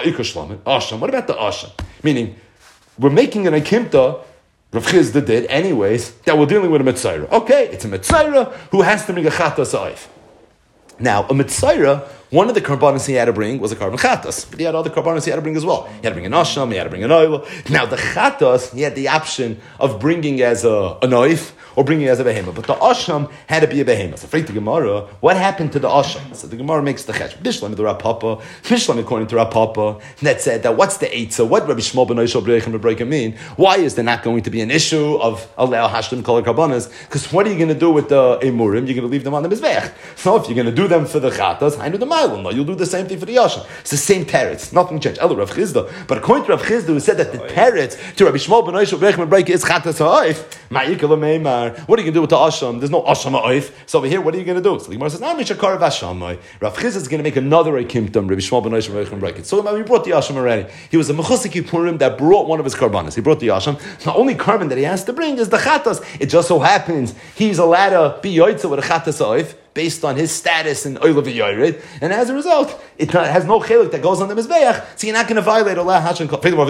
the Asham? Meaning, we're making an Akimta, Rav Chizda did anyways, that we're dealing with a Mitzayra. Okay, it's a Mitzayra who has to bring a Chatas Oif. Now, a Mitzayra, one of the karbanos he had to bring was a carbon chatas, but he had other karbanos he had to bring as well. He had to bring an asham, he had to bring an oil. Now, the chatas, he had the option of bringing as a, a knife or bringing as a behemah, but the asham had to be a behemah. So, afraid the Gemara, what happened to the asham? So, the Gemara makes the chesh. Bishlam the Rav Papa, Bishlam according to Rav Papa, that said that what's the eitzah? What Rabbi Shmuel ben Oishel B'reichem B'reichem mean? Why is there not going to be an issue of allow hashlim kol karbanos? Because what are you going to do with the emurim? You're going to leave them on the mizbech. So, if you're going to do them for the chatas, I know the mile. No, you'll do the same thing for the yasham. It's the same teretz. Nothing changed. Elo Rav Chizda. But according to Rav Chizda, who said that the teretz to Rabbi Shmuel ben Oishel B'reichem B'reichem is chatas ha'oif, ma'ikel meimar. What are you going to do with the asham? There's no asham ha'oif. So over here, what are you going to do? So the Gemara says, "Now mishakar v'asham." Rav Chizda is going to make another akimtum. Rabbi Shmuel ben Oishel B'reichem B'reichem. So we brought the asham already. He was a mechusar kippurim that brought one of his karbanos. He brought the asham. The only carbon that he has to bring is the chatas. It just so happens he's allowed to be yoitza with a chatas ha'oif, based on his status in Oil of Yored, and as a result, it has no chelik that goes on the Mizbeach, so you're not going to violate Allah Hashem.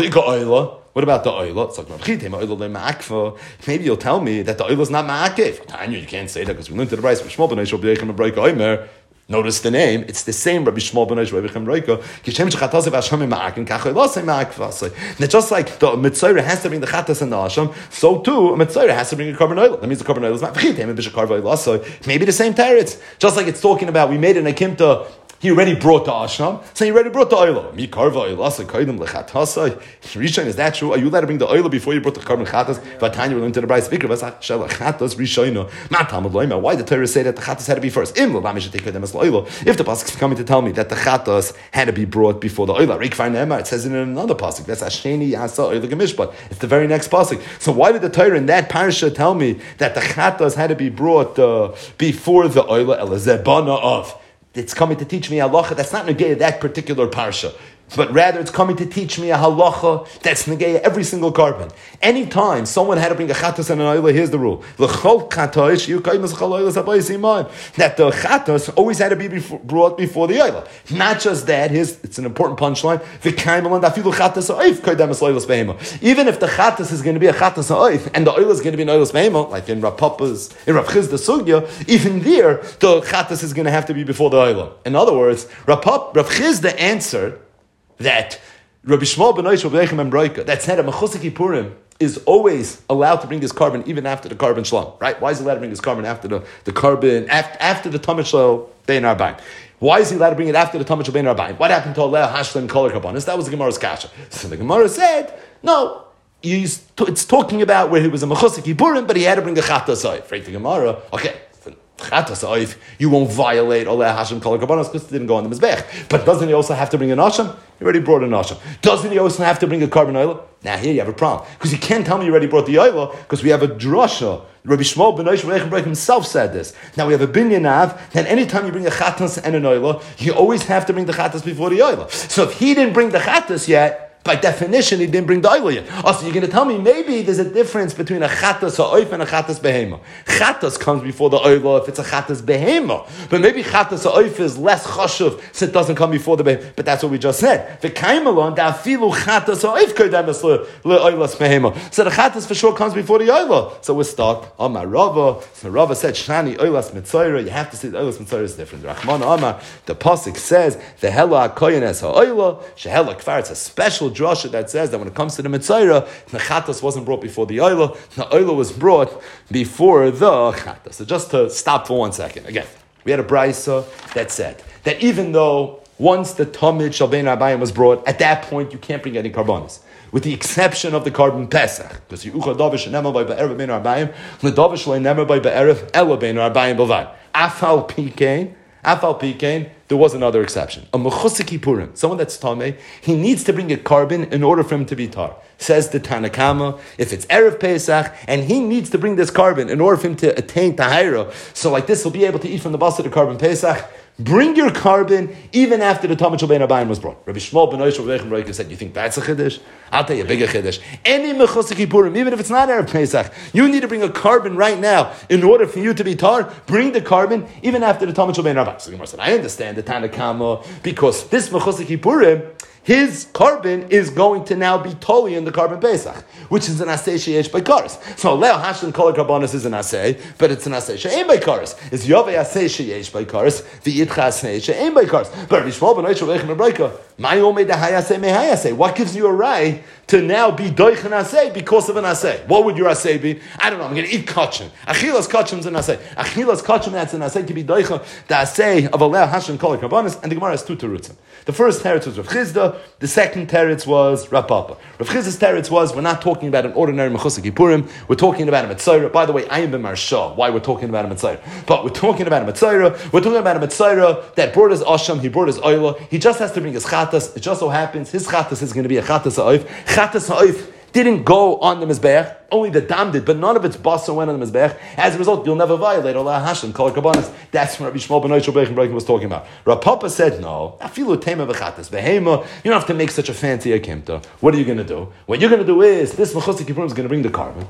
What about the Oil? It's like, maybe you'll tell me that the Oil is not Ma'akev. Tanya, you can't say that because we learned to the Bryce, notice the name, it's the same Rabbi Shmuel ben Oishel B'reichem B'reichem. Kishem shechatasev Hashem ma'akin kachoi lo say ma'akvasei. And just like the Mitzayra has to bring the chatas and the Hashem, so too a Mitzayra has to bring a carbon oil. That means the carbon oil is not v'chitem b'shekar v'oil. Maybe the same teretz. Just like it's talking about, we made an akimta. He already brought the asham, so he already brought the oil. Mi karva oilasa kaidem lechatasai. Rishon, is that true? Are you allowed to bring the oil before you brought the carbon chatas? Vatanya, we're learning to the Bryce Vikra. Vasach chatas rishona. Matam loima. Why did the Torah say that the chatas had to be first? Im lo should take them as oil. If the pasuk is coming to tell me that the chatas had to be brought before the oil, it says it in another pasuk. That's asheni yasa oil gemishpat. It's the very next pasuk. So why did the Torah in that parasha tell me that the chatas had to be brought uh, before the oil? Elazebana of. It's coming to teach me halacha that's not negated that particular parsha, but rather it's coming to teach me a halacha that's negaya every single carbon. Anytime someone had to bring a chatas and an oil, here's the rule: that the chatas always had to be before, brought before the oil. Not just that. Here's it's an important punchline: even if the chatas is going to be a chatas oif and the oil is going to be an oilus behema, like in Rav Papa's, in Rav Chizda sugya, even there the chatas is going to have to be before the oil. In other words, Rav Papa, Rav Chizda answered that Rabbi Shmuel ben Oishel B'reichem B'reichem, that said a mechusar kippurim is always allowed to bring his carbon even after the carbon shlam, right? Why is he allowed to bring his carbon after the, the carbon, after, after the Tamid Shel Bein Arbaim? Why is he allowed to bring it after the Tamid Shel Bein Arbaim? What happened to Aleh Hashlim Kol Karbanos? That was the Gemara's kasha. So the Gemara said, no, it's talking about where he was a mechusar kippurim, but he had to bring the chatas oif. Right, the Gemara, okay. chatas oif, you won't violate Oleh Hashem Kol HaKarbanos because it didn't go on the Mizbech. But doesn't he also have to bring an Asham? He already brought an Asham. Doesn't he also have to bring a carbon oil? Now here you have a problem. Because you can't tell me you already brought the oil because we have a drasha. Rabbi Shmuel ben Oish Reichenberg himself said this. Now we have a binyanav, then anytime you bring a chatas and an oil, you always have to bring the chatas before the oil. So if he didn't bring the chatas yet, by definition, he didn't bring the oil yet. Also, you're going to tell me maybe there's a difference between a chatas ha'oif and a chatas behema. Chatas comes before the oil if it's a chatas behema. But maybe chatas ha'oif is less chashuv since it doesn't come before the behema. But that's what we just said. The kaimalon, da afilu chatas ha'oif kodemes le'oilas behema. So the chatas for sure comes before the oil. So we're stuck. Amar Rava. So Rava said, Shani oilas mitzayra. You have to say the oilas mitzayra is different. Rachman Amar, the pasuk says, the hela ha'koyen es ha'oila, shehela kfar, it's a special drasha that says that when it comes to the Mitzayra, the Chatas wasn't brought before the Oila, the Oila was brought before the Chatas. So just to stop for one second. Again, we had a Braisa that said that even though once the Tamid Shalbein Arbayim was brought, at that point you can't bring any karbonis, with the exception of the carbon Pesach. Because you ucha davish nemer by be'erev bein arbayim, ledavish le nemer by be'erev elo bein arbayim b'vad. Afal pikein, afal pikein, there was another exception. A mechusik Purim, someone that's tamei, he needs to bring a carbon in order for him to be tar. Says the Tanakama, if it's Erev Pesach, and he needs to bring this carbon in order for him to attain Tahira, so like this, he'll be able to eat from the bus of the carbon Pesach. Bring your carbon even after the Talmud Shalbein Arbayim was brought. Rabbi Shmuel ben Oish Reichenberg said, you think that's a chiddush? I'll tell you a bigger chiddush. Any mechusik Purim, even if it's not Erev Pesach, you need to bring a carbon right now in order for you to be tar. Bring the carbon even after the Talmud Shalbein Arbayim. So the Gemara said, I understand the Tanakama because this mechusik Purim, his carbon is going to now be totally in the carbon Pesach, which is an asay sheyesh by kares. So leo hashlan kol karbonis is an asay, but it's an asay she'ein by kares. It's yovei asay sheyesh by kares, v'yitcha asay she'ein by kares. But Rishmol ben Oish Reichenberg Breika, my omei dehayasay mehayasay. What gives you a right to now be doich an asay because of an asay? What would your asay be? I don't know. I'm going to eat kachim. Achilas kachim is an asay. Achilas kachim, that's an asay to be doich the asay of a leo hashlan kol karbonis. And the Gemara has two terutzim. The first teretz was Rav Chizda. The second teretz was Rav Papa. Rav Chizda's teretz was, we're not talking about an ordinary mechusik Purim, we're talking about a Mitzayra. By the way, I am b'marsha, why we're talking about a Mitzayra. But we're talking about a Mitzayra, we're talking about a Mitzayra that brought his Asham, he brought his Oila, he just has to bring his Chatas. It just so happens, his Chatas is going to be a Chatas ha'oif. Chatas ha'oif didn't go on the Mizbeach, only the dam did, but none of its basa went on the Mizbeach. As a result, you'll never violate Allah Hashem, Kol Karbanis. That's what Rabbi Shmuel ben Oish Reichenberg was talking about. Rav Papa said, no, afilu tema v'chatas behema, you don't have to make such a fancy akimta. What are you going to do? What you're going to do is, this mechusik Purim is going to bring the carbon.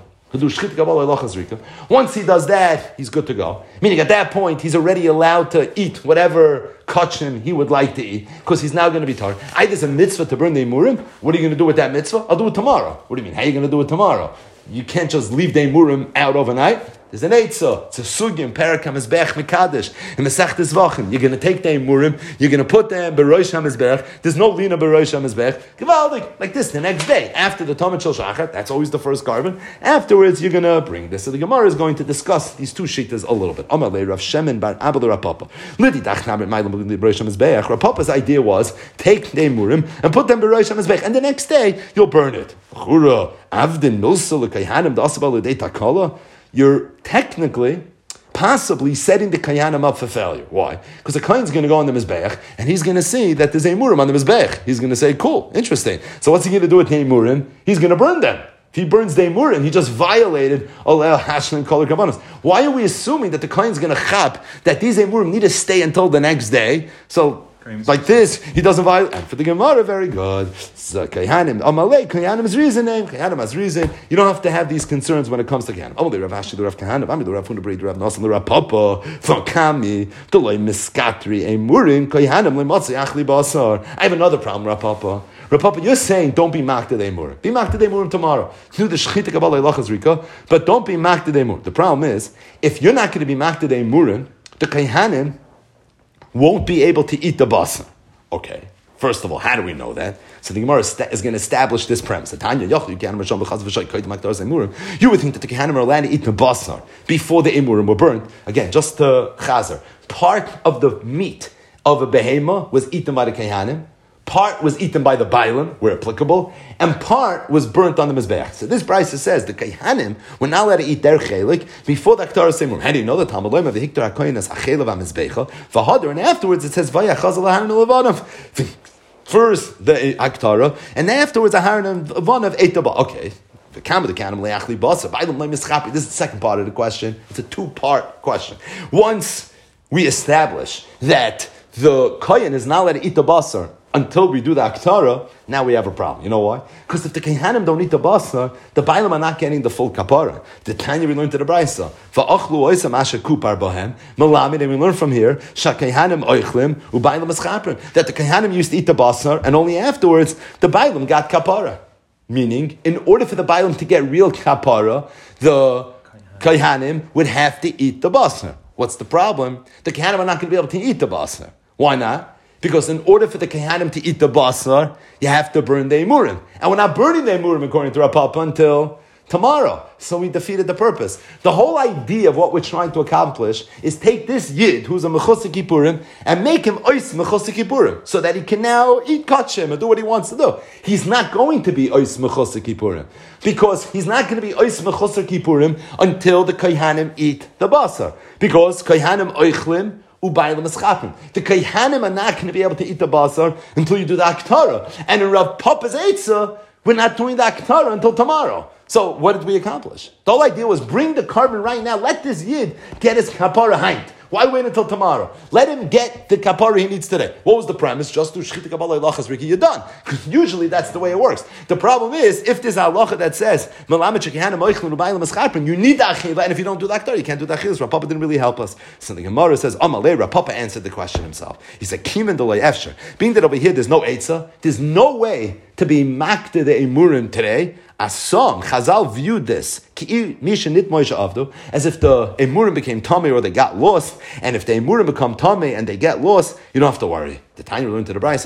Once he does that, he's good to go. Meaning at that point, he's already allowed to eat whatever kachim he would like to eat, because he's now going to be tar. I there's a mitzvah to burn the imurim. What are you going to do with that mitzvah? I'll do it tomorrow. What do you mean? How are you going to do it tomorrow? You can't just leave the imurim out overnight. There's an eitzah. It's a sugim, parak hamizbech mekadesh. In Masechtes Vachim, you're going to take the imurim, you're going to put them berosh hamizbech. There's no lina berosh hamizbech. Givaldik, like this, the next day, after the Talmud Shel Shachat, that's always the first carbon. Afterwards, you're going to bring this. So the Gemara is going to discuss these two shittas a little bit. Amalei Rav Shemin bar Abel Rav Papa. Lidi dachnabit ma'ilum berosh hamizbech. Rav Papa's idea was, take the imurim and put them berosh hamizbech, and the next day, you'll burn it. Chura, avdin milsa l'kayhanim da'asabal l'dei takala. You're technically, possibly setting the Kayanim up for failure. Why? Because the Kayan's going to go on the Mizbeach, and he's going to see that there's a Murim on the Mizbeach. He's going to say, cool, interesting. So what's he going to do with the Murim? He's going to burn them. If he burns the Murim, he just violated Oleh Hashlin Kol Karbanos. Why are we assuming that the Kayan's going to chap that these Murim need to stay until the next day? So, like this, he doesn't violate. And for the Gemara, very good. So, Kayanim, Amalei, Kayanim is reason name. Kayanim has reason. You don't have to have these concerns when it comes to Kayanim. Amalei, Rav Ashi, Rav Kayanim, Amalei, Rav Hundabri, Rav Nasan, Rav Papa, Fakami, Doloi Miskatri, Emurim, Kayanim, Lematzi, Achli Basar. I have another problem, Rav Papa. Rav Papa, you're saying don't be makted Emurim. Be makted Emurim tomorrow. Do the Shechita Kabbalah Elachas Rika, but don't be makted Emurim. The problem is, if you're not going to be makted Emurim, the Kayanim won't be able to eat the basar. Okay. First of all, how do we know that? So the Gemara is, sta- is going to establish this premise. You would think that the Kehanim are allowed to eat the basar before the imurim were burnt. Again, just to chazer. Part of the meat of a behema was eaten by the Kehanim. Part was eaten by the Bailim, where applicable, and part was burnt on the Mizbeach. So this Brisa says the Kayhanim were not allowed to eat their chelik before the Aktar Semur. How do you know the Talmud Loim of the Hiktar HaKoyin as Achelav HaMizbecha? V'hadar, and afterwards it says Vayachazal HaHaran Levanav. First the Aktara, and afterwards HaHaran Levanav ate the ba. Okay. The Kam of the Kanim Leachli Basa. This is the second part of the question. It's a two-part question. Once we establish that the Kohen is not allowed to eat the basar until we do the Aktara, now we have a problem. You know why? Because if the Kehanim don't eat the basar, the Bailam are not getting the full kapara. The Tanya we learned to the Brisa. Va'achlu oisam asher kupar bohem. Malamid, and we learn from here, Shakehanim oichlim, u'Bailam eschaprim. That the Kehanim used to eat the basar, and only afterwards, the Bailam got kapara. Meaning, in order for the Bailam to get real kapara, the Kehanim would have to eat the basar. What's the problem? The Kehanim are not going to be able to eat the basar. Why not? Because in order for the Kehanim to eat the basar, you have to burn the emurim. And we're not burning the emurim according to Rav Papa until tomorrow. So we defeated the purpose. The whole idea of what we're trying to accomplish is take this Yid, who's a Mechusik Kippurim, and make him Ois Mechusik Kippurim, so that he can now eat Kachim and do what he wants to do. He's not going to be Ois Mechusik Kippurim, because he's not going to be Ois Mechusik Kippurim until the Kehanim eat the basar. Because Kehanim Oichlim, the Kayhanim are not going to be able to eat the basar until you do the Aktara. And in Rav Papa's Eitzah, we're not doing the Aktara until tomorrow. So what did we accomplish? The whole idea was bring the carbon right now. Let this Yid get his kapara haint. Why wait until tomorrow? Let him get the kapara he needs today. What was the premise? Just do shchita kabbalah ilachas riki, you're done. Because usually that's the way it works. The problem is, if there's a halacha that says, you need the achila, and if you don't do the aktar, you can't do the achilas. Rav Papa didn't really help us. So the Gemara says, Amalei, Rav Papa answered the question himself. He said, Kimen delay efsher. Being that over here there's no eitzah, there's no way to be makta the emurim today. Asam, Chazal viewed this as if the emurim became tummy or they got lost, and if the emurim become tummy and they get lost, you don't have to worry. The time you learned to the Brisa,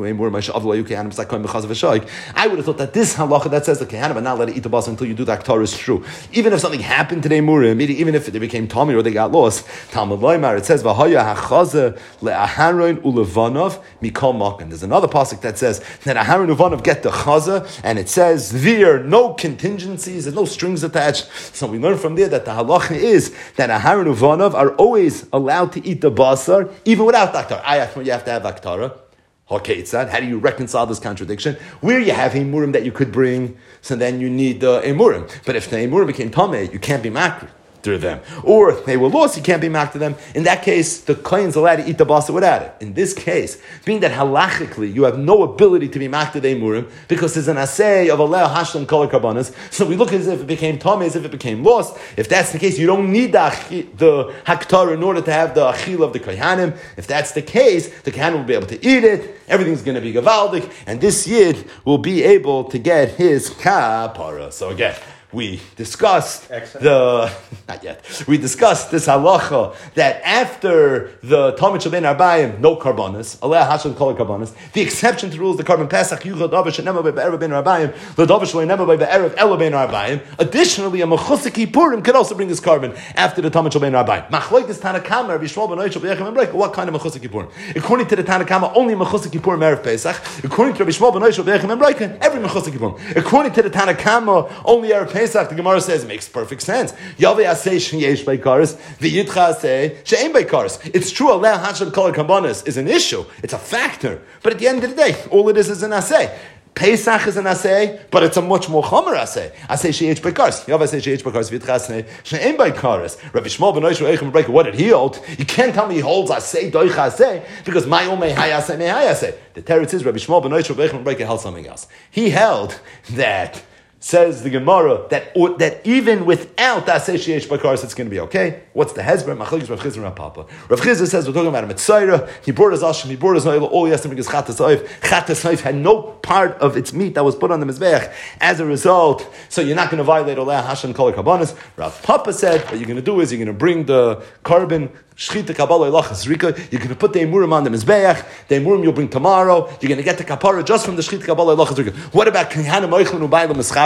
I would have thought that this halacha that says the kehanim are not allowed to eat the basar until you do the aktar is true. Even if something happened to the emurim, even if they became tummy or they got lost, Talmud Loimar, it says v'haya hachaze le'aharon ulevanov mikol makan. There's another pasuk that says that Aharon ulevanov get the chaza, and it says there no contingencies, there's no strings attached. So we learn from there that the halacha is that Aharon ulevanov are always allowed to eat the basar even without the aktar. I you have to have Aktara. Okay, how do you reconcile this contradiction? Where you have emurim that you could bring, so then you need the emurim. But if the emurim became tameh, you can't be makri through them. Or if they were lost, you can't be makri to them. In that case, the kohen's allowed to eat the basar without it. In this case, being that halachically you have no ability to be makri the emurim because there's an assay of aleh hashlam kol karbanas. So we look as if it became tameh, as if it became lost. If that's the case, you don't need the, the haktar in order to have the achil of the kohanim. If that's the case, the kohanim will be able to eat it. Everything's going to be gavaldik, and this yid will be able to get his kapara. So again, we discussed Excellent. the, not yet, we discussed this halacha that after the Talmud Shel Ben Arbayim, no karbanas, aleh hasham kol karbanas, the exception to the rules, the carbon Pesach, yuchad davar shenema by be'erev ben Arbayim, the davar shenema by be'erev elo ben Arbayim. Additionally, a mechusik Kippurim could also bring this carbon after the Talmud Shel Ben Arbayim. Machlokes Tanakama, Rabbi Shmuel ben Oishel b'yechem and Breka, what kind of mechusik Kippurim? According to the Tanakama, only mechusik Kippurim erev Pesach. According to Rabbi Shmuel ben Oishel b'yechem and Breka, every mechusik Kippurim. According to the Tanakama, only erev Pesach. The Gemara says it makes perfect sense. Yaveh asay sheyesh beikaris, v'yitcha asay she'ein beikaris. It's true, aleh hasham kol karbanos is an issue. It's a factor. But at the end of the day, all it is is an asay. Pesach is an asay, but it's a much more chomer asay. Asay sheyesh beikaris. Yaveh asay sheyesh beikaris, v'yitcha asay she'ein beikaris. Rabbi Shmuel ben Oishel b'yechem and Breka, what did he hold? You can't tell me he holds asay doicha asay because my own may hay asay may hay asay. The teretz is Rabbi Shmuel ben Oishel b'yechem and Breka held something else. He held that. Says the Gemara that or, that even without Asay Sheyesh Bakaris, it's going to be okay. What's the Hezbollah? Machlokes Rav Chizr and Rav Papa. Rav Chizr says we're talking about a Mitzayra. He brought his Ashim, he brought his Noel. All he has to bring is Chatas Oif. Chatas Oif had no part of its meat that was put on the Mizbeach. As a result, so you're not going to violate Oleh Hashem Kol Karbanos. Rav Papa said what you're going to do is you're going to bring the carbon. Shchita kabbalah ilachas rika. You're going to put the emurim on the mizbeach. The emurim you'll bring tomorrow. You're going to get the kapara just from the shchita kabbalah ilachas rika. What about kehanim oichlin ubaylam eschaprim?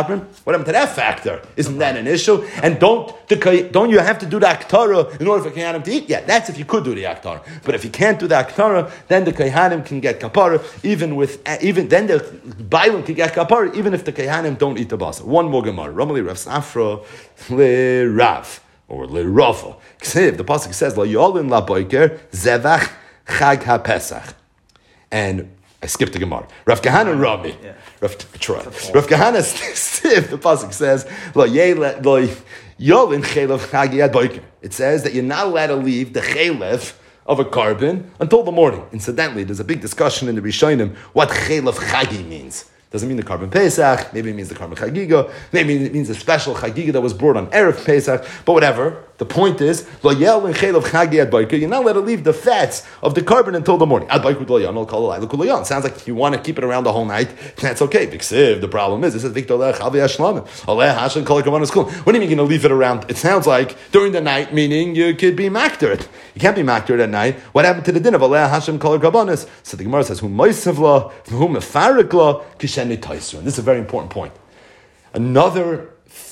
carbon? What happened to that factor? Isn't that an issue? And don't the, don't you have to do the Aktara in order for Kohanim to eat? Yeah, that's if you could do the Aktara. But if you can't do the Aktara, then the Kohanim can get kapara, even with, even then the Bailam can get kapara, even if the Kohanim don't eat the basa. One more Gemara. Ramali Rav Safra le Rav, or le Rava. The pasuk says, La yolin la boiker zevach chag ha-pesach. And I skipped the Gemara. Rav Kahana Rami. Yeah. Rav Troy. Rav Kahana Siv, the pasuk says, Lo yolin chelev chag yad boiker. It says that you're not allowed to leave the chelev of a carbon until the morning. Incidentally, there's a big discussion in the Rishonim what chelev chagi means. Doesn't mean the carbon Pesach, maybe it means the carbon Chagiga, maybe it means a special Chagiga that was brought on Erev Pesach, but whatever. The point is, lo yel and chel of chagi ad baker, you're not allowed to leave the fats of the carbon until the morning. Ad baker lo yan, lo sounds like if you want to keep it around the whole night, that's okay. Because the problem is, this is Victor Lech, Avi Ashlam, Aleh Hashem, Kol Kavan School. What do you mean you're going to leave it around? It sounds like during the night, meaning you could be maktered. You can't be maktered at night. What happened to the din of Aleh Hashem, Kol Kavanis? So the Gemara says, Hu Moisevla, Hu Mefarikla, Kisheni Taisru. And this is a very important point. Another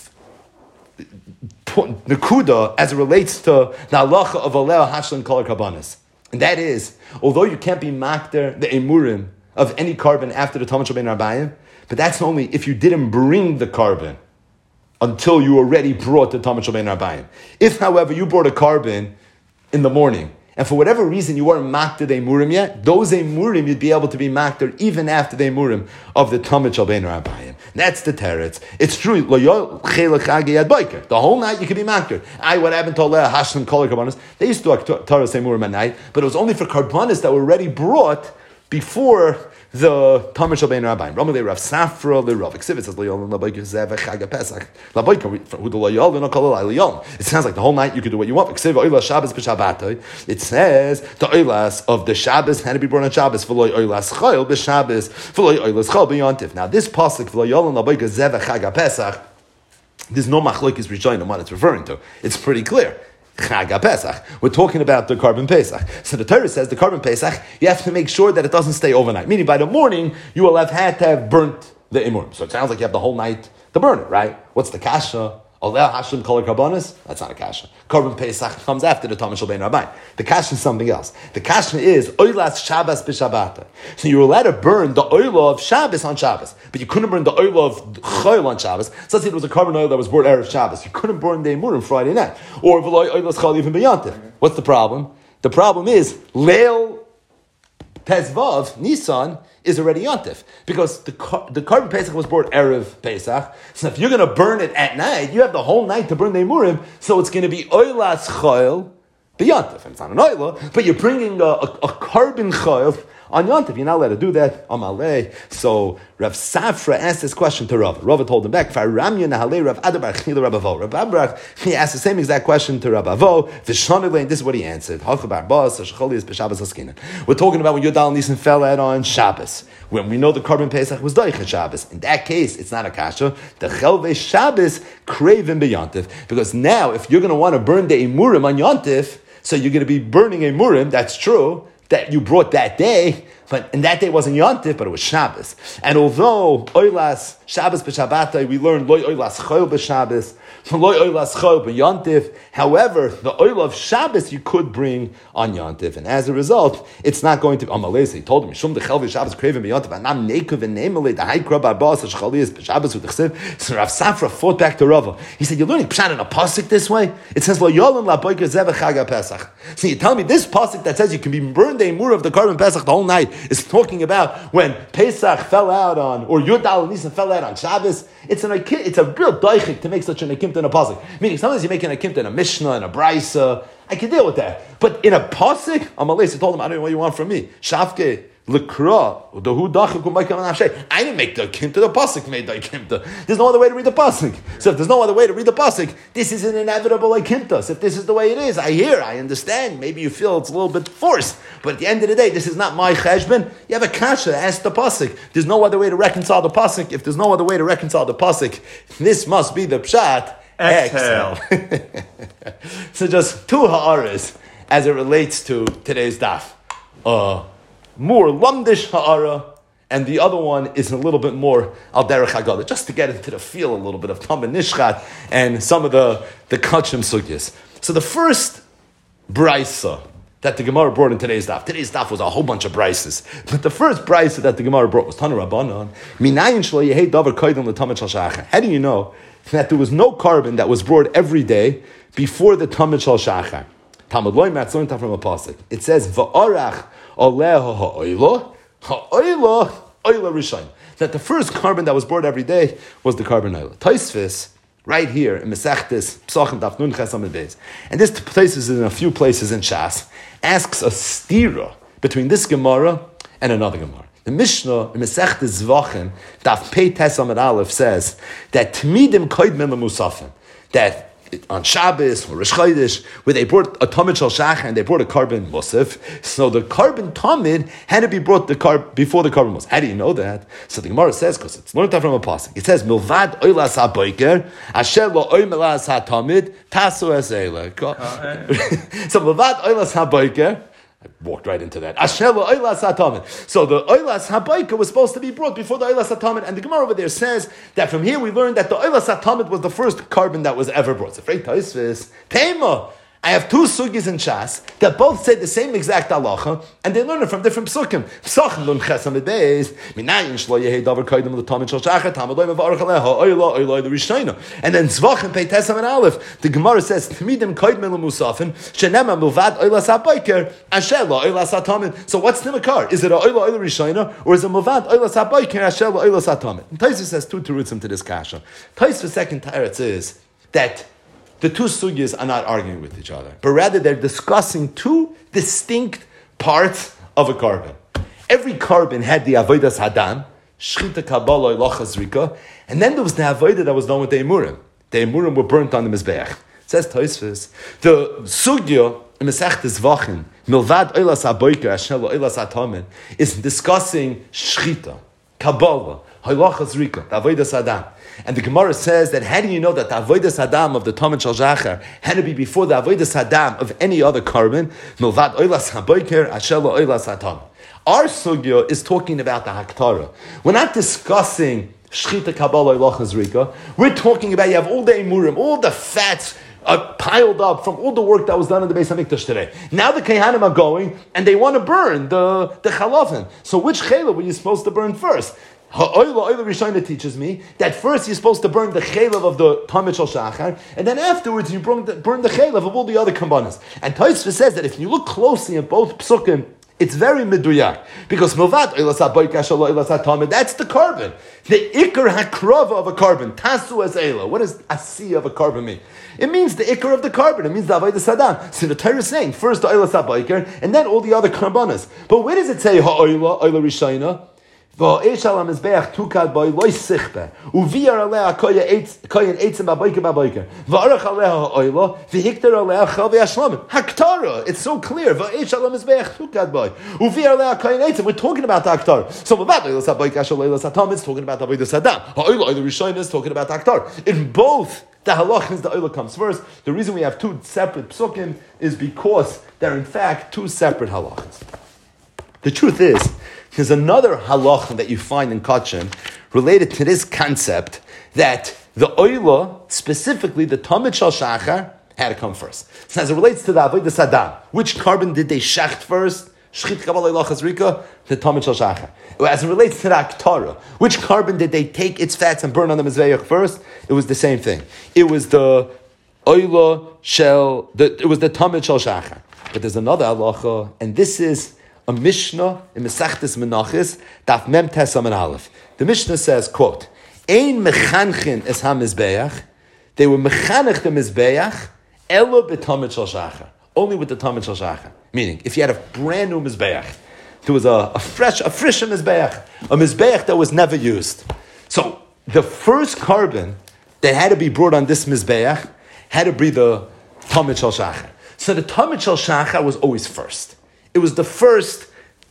Nakuda as it relates to the halacha of Aleh Hashem Kol Kabanis. And that is, although you can't be makter the emurim of any carbon after the Talmud Shel Ben Rabbayim, but that's only if you didn't bring the carbon until you already brought the Talmud Shel Ben Rabbayim. If, however, you brought a carbon in the morning, and for whatever reason you weren't makter the emurim yet, those emurim you'd be able to be makter even after the emurim of the Talmud Shel Ben Rabbayim. That's the teretz. It's true. The whole night you could be makter. I what happened to Aleh Hashem Kol Karbanos? They used to do Torah emurim at night, but it was only for karbanos that were already brought before the Talmud Shel Ben Rabbayim. Ramalei Rav Safra le Rav Ksiv. It says Loyol and Laboyka Zev Chag Pesach. Laboyka who the Loyol and Kol Loyol. It sounds like the whole night you could do what you want. Ksiv Oila Shabbos b'Shabbatay. It says the Oilas of the Shabbos had to be born on Shabbos. V'loy Oilas Chayil b'Shabbos. V'loy Oilas Chayil b'Yontif. Now this pasuk Loyol and Laboyka Zev Chag Pesach. There's no machlokes Rishonim what it's referring to. It's pretty clear. Chag Pesach. We're talking about the carbon Pesach. So the Torah says the carbon Pesach, you have to make sure that it doesn't stay overnight. Meaning by the morning, you will have had to have burnt the emurim. So it sounds like you have the whole night to burn it, right? What's the kasha? Aleh Hashem Kol Karbanos? That's not a kasha. Carbon Pesach comes after the Talmud Shel Ben Rabbayim. The kasha is something else. The kasha is Oilas Shabbos b'Shabbatah. So you were allowed to burn the oil of Shabbos on Shabbos, but you couldn't burn the oil of Chayil on Shabbos. So let's say it was a carbon oil that was brought Erev Shabbos. You couldn't burn the emurim Friday night. Or Oilas Chayil even b'Yontif. What's the problem? The problem is Leil Tezvav, Nisan, is already Yontif. Because the, car- the carbon Pesach was brought Erev Pesach. So if you're going to burn it at night, you have the whole night to burn the emurim. So it's going to be Oilas Chayil b'Yontif. And it's not an oila, but you're bringing a, a, a carbon Chayil on Yontif. You're not allowed to do that on Malay. So Rav Safra asked this question to Rav. Rav told him back. Rav Abrach, he asked the same exact question to Rav Avo. This is what he answered. We're talking about when Yudal Nisan fell out on Shabbos. When we know the carbon Pesach was Doicha Shabbos. In that case, it's not a kasha. The Chelve Shabbos craving b'Yontif. Because now, if you're going to want to burn the emurim on Yontif, so you're going to be burning emurim, that's true, that you brought that day, but and that day wasn't Yontif, but it was Shabbos. And although Oilas Shabbos b'Shabbatay, we learned Loy Oilas Chayil b'Shabbos, Loy Oilas Chayil b'Yontif. However, the oil of Shabbos you could bring on Yontif, and as a result, it's not going to be. Amalei, he told me, Shum dechelvi Shabbos craving b'Yontif, anam neikuv and nemelei the haikra barbas shchalias b'Shabbos u'dechsev. So Rav Safra fought back to Rava. He said, "You're learning pshat in a pasuk this way. It says Lo Yolin La Boiker Zev Chag Pesach. So you tell me this pasuk that says you can be burned the emur of the carbon Pesach the whole night is talking about when Pesach fell out on, or Yudal Nisan fell out on Shabbos. It's an it's a real doichik to make such an akimta in a pasuk. Meaning, sometimes you make an akimta in a Mishnah, in a Brisa. I can deal with that. But in a pasuk, Amalei told him, I don't know what you want from me. Shafke, L'kra, I didn't make the akimta, the pasuk made the akimta. There's no other way to read the pasuk. So if there's no other way to read the pasuk, this is an inevitable akimta. So if this is the way it is, I hear, I understand. Maybe you feel it's a little bit forced. But at the end of the day, this is not my cheshbon. You have a kasha, ask the pasuk. There's no other way to reconcile the pasuk. If there's no other way to reconcile the pasuk, this must be the pshat. Exhale. So just two ha'aras as it relates to today's daf. Uh, more lamdish ha'ara and the other one is a little bit more al derech haggadah, just to get into the feel a little bit of Tamid Nishchat and some of the, the Kachim Sugyas. So the first Brisa that the Gemara brought in today's daf. Today's daf was a whole bunch of brises. But the first brisa that the Gemara brought was Tanu Rabbanan. Minayin shlo yehei davar koydem l'tamid shel shachar. How do you know that there was no carbon that was brought every day before the tamid shel shachar? Talmud loy matzon from a pasuk. It says va'arach oleha ha'oilo ha'oilo oilo rishon. That the first carbon that was brought every day was the carbon oil. Tosfos, right here in Mesechtes Psachim Daf Nun Ches Amud Beis, and this place is in a few places in Shas, asks a stira between this Gemara and another Gemara. The Mishnah in Mesechtes Zvachim Daf Pei Tes Amud Aleph says that Tmidim Koydmen L'Musafim, that on Shabbos or Rosh Chodesh, where they brought a Tamid Shel Shachar and they brought a carbon Musaf, so the carbon Tamid had to be brought the carb before the carbon Musaf. How do you know that? So the Gemara says, because it's learned from a pasuk. It says, Milvad Oilas HaBoiker, Asher Lo Oimelas HaTamid, Tasu Eseila. So Milvad Oilas HaBoiker, I walked right into that. Ashela Oilas HaTamid. So the Oilas HaBoiker was supposed to be brought before the Oilas HaTamid, and the Gemara over there says that from here we learned that the Oilas HaTamid was the first carbon that was ever brought. So Frei Tosfos, Tema. I have two sugis in Shas that both say the same exact halacha, and they learn it from different psukim. Psachim Nun Ches Amud Beis, Minayin shlo yehei davar koydem l'tamid shel shachar, Talmud loy mevarach aleha, oila oila the rishayna. And then Zvachim Pei Tes Amud Aleph, the Gemara says Tmidim koydem l'musafin, shenema milvad oilas habayker, asher lo oilas hatamid. So what's the makar? Is it a oila oila rishayna, or is it milvad oilas habayker, asher lo oilas hatamid? And Tosfos says two terutzim to this kasha. Tosfos' second teretz is that the two sugyas are not arguing with each other, but rather they're discussing two distinct parts of a carbon. Every carbon had the avodas hadam, shchita kabbalah ilachas rika, and then there was the avodah that was done with the emurim. The emurim were burnt on the mizbeach. It says Tosfos, the sugya in Mesechtes Zvachim, milvad oilas haboiker asher lo oilas hatamid, is discussing shchita, kabbalah, ilachas rika, the avodas hadam. And the Gemara says that how do you know that the avodas hadam of the Tamid Shel Shachar had to be before the avodas hadam of any other carbon? Milvad oilas haboiker asher lo oilas hatamid. Our sugya is talking about the haktara. We're not discussing shchita kabbalah ilachas rika. We're talking about you have all the emurim, all the fats uh, piled up from all the work that was done in the Beis Hamikdash today. Now the Kehanim are going and they want to burn the the chalafin. So which chayla were you supposed to burn first? Ha'oila oila rishayna teaches me that first you're supposed to burn the chaylev of the Tamid Shel Shachar, and then afterwards you burn the, burn the chaylev of all the other kambanas. And Tosfos says that if you look closely at both psukim, it's very meduyak, because milvad oilas haboiker asher lo oilas hatamid, that's the carbon. The ikar hakrava of a carbon, tasu as eila. What does asiya of a carbon mean? It means the ikar of the carbon. It means the avodas hadam. So the Torah is saying first the oilas haboiker, and then all the other kambanas. But where does it say ha'oila oila rishayna? Va'esh al hamizbeach tukad boy loy sichbe uviar aleh koyin eitzim baboiker baboiker va'arach aleh ha'oila v'hikter aleh chal v'yashlamim haktara. It's so clear. Va'esh al hamizbeach tukad boy uviar aleh koyin eitzim. We're talking about the haktara. So v'vat oilas haboiker asher lo oilas hatamid is talking about the avodas hadam. Ha'oila oila rishayna is talking about the haktara. In both the halachas, the oila comes first. The reason we have two separate psukim is because they're in fact two separate halachas. The truth is, there's another halacha that you find in Kachin related to this concept that the oila, specifically the Tamid Shel Shachar, had to come first. So as it relates to the avodas hadam, which carbon did they shecht first? Shchit kabbalah ilachas rika, the Tamid Shel Shachar. As it relates to the aktara, which carbon did they take its fats and burn on the mizbeach first? It was the same thing. It was the oila shel, the, it was the Tamid Shel Shachar. But there's another halacha, and this is a Mishnah in Mesechtes Menachos, Daf Mem Tes Amud Aleph. The Mishnah says, quote, Ein mechanchin es ha-mizbeach, they were mechanech the mizbeach, elo b'tamid shel shachar, only with the tamid shel shachar. Meaning, if you had a brand new mizbeach, there was a, a fresh, a fresh mizbeach, a mizbeach that was never used. So, the first carbon that had to be brought on this mizbeach had to be the tamid shel shachar. So the tamid shel shachar was always first. It was the first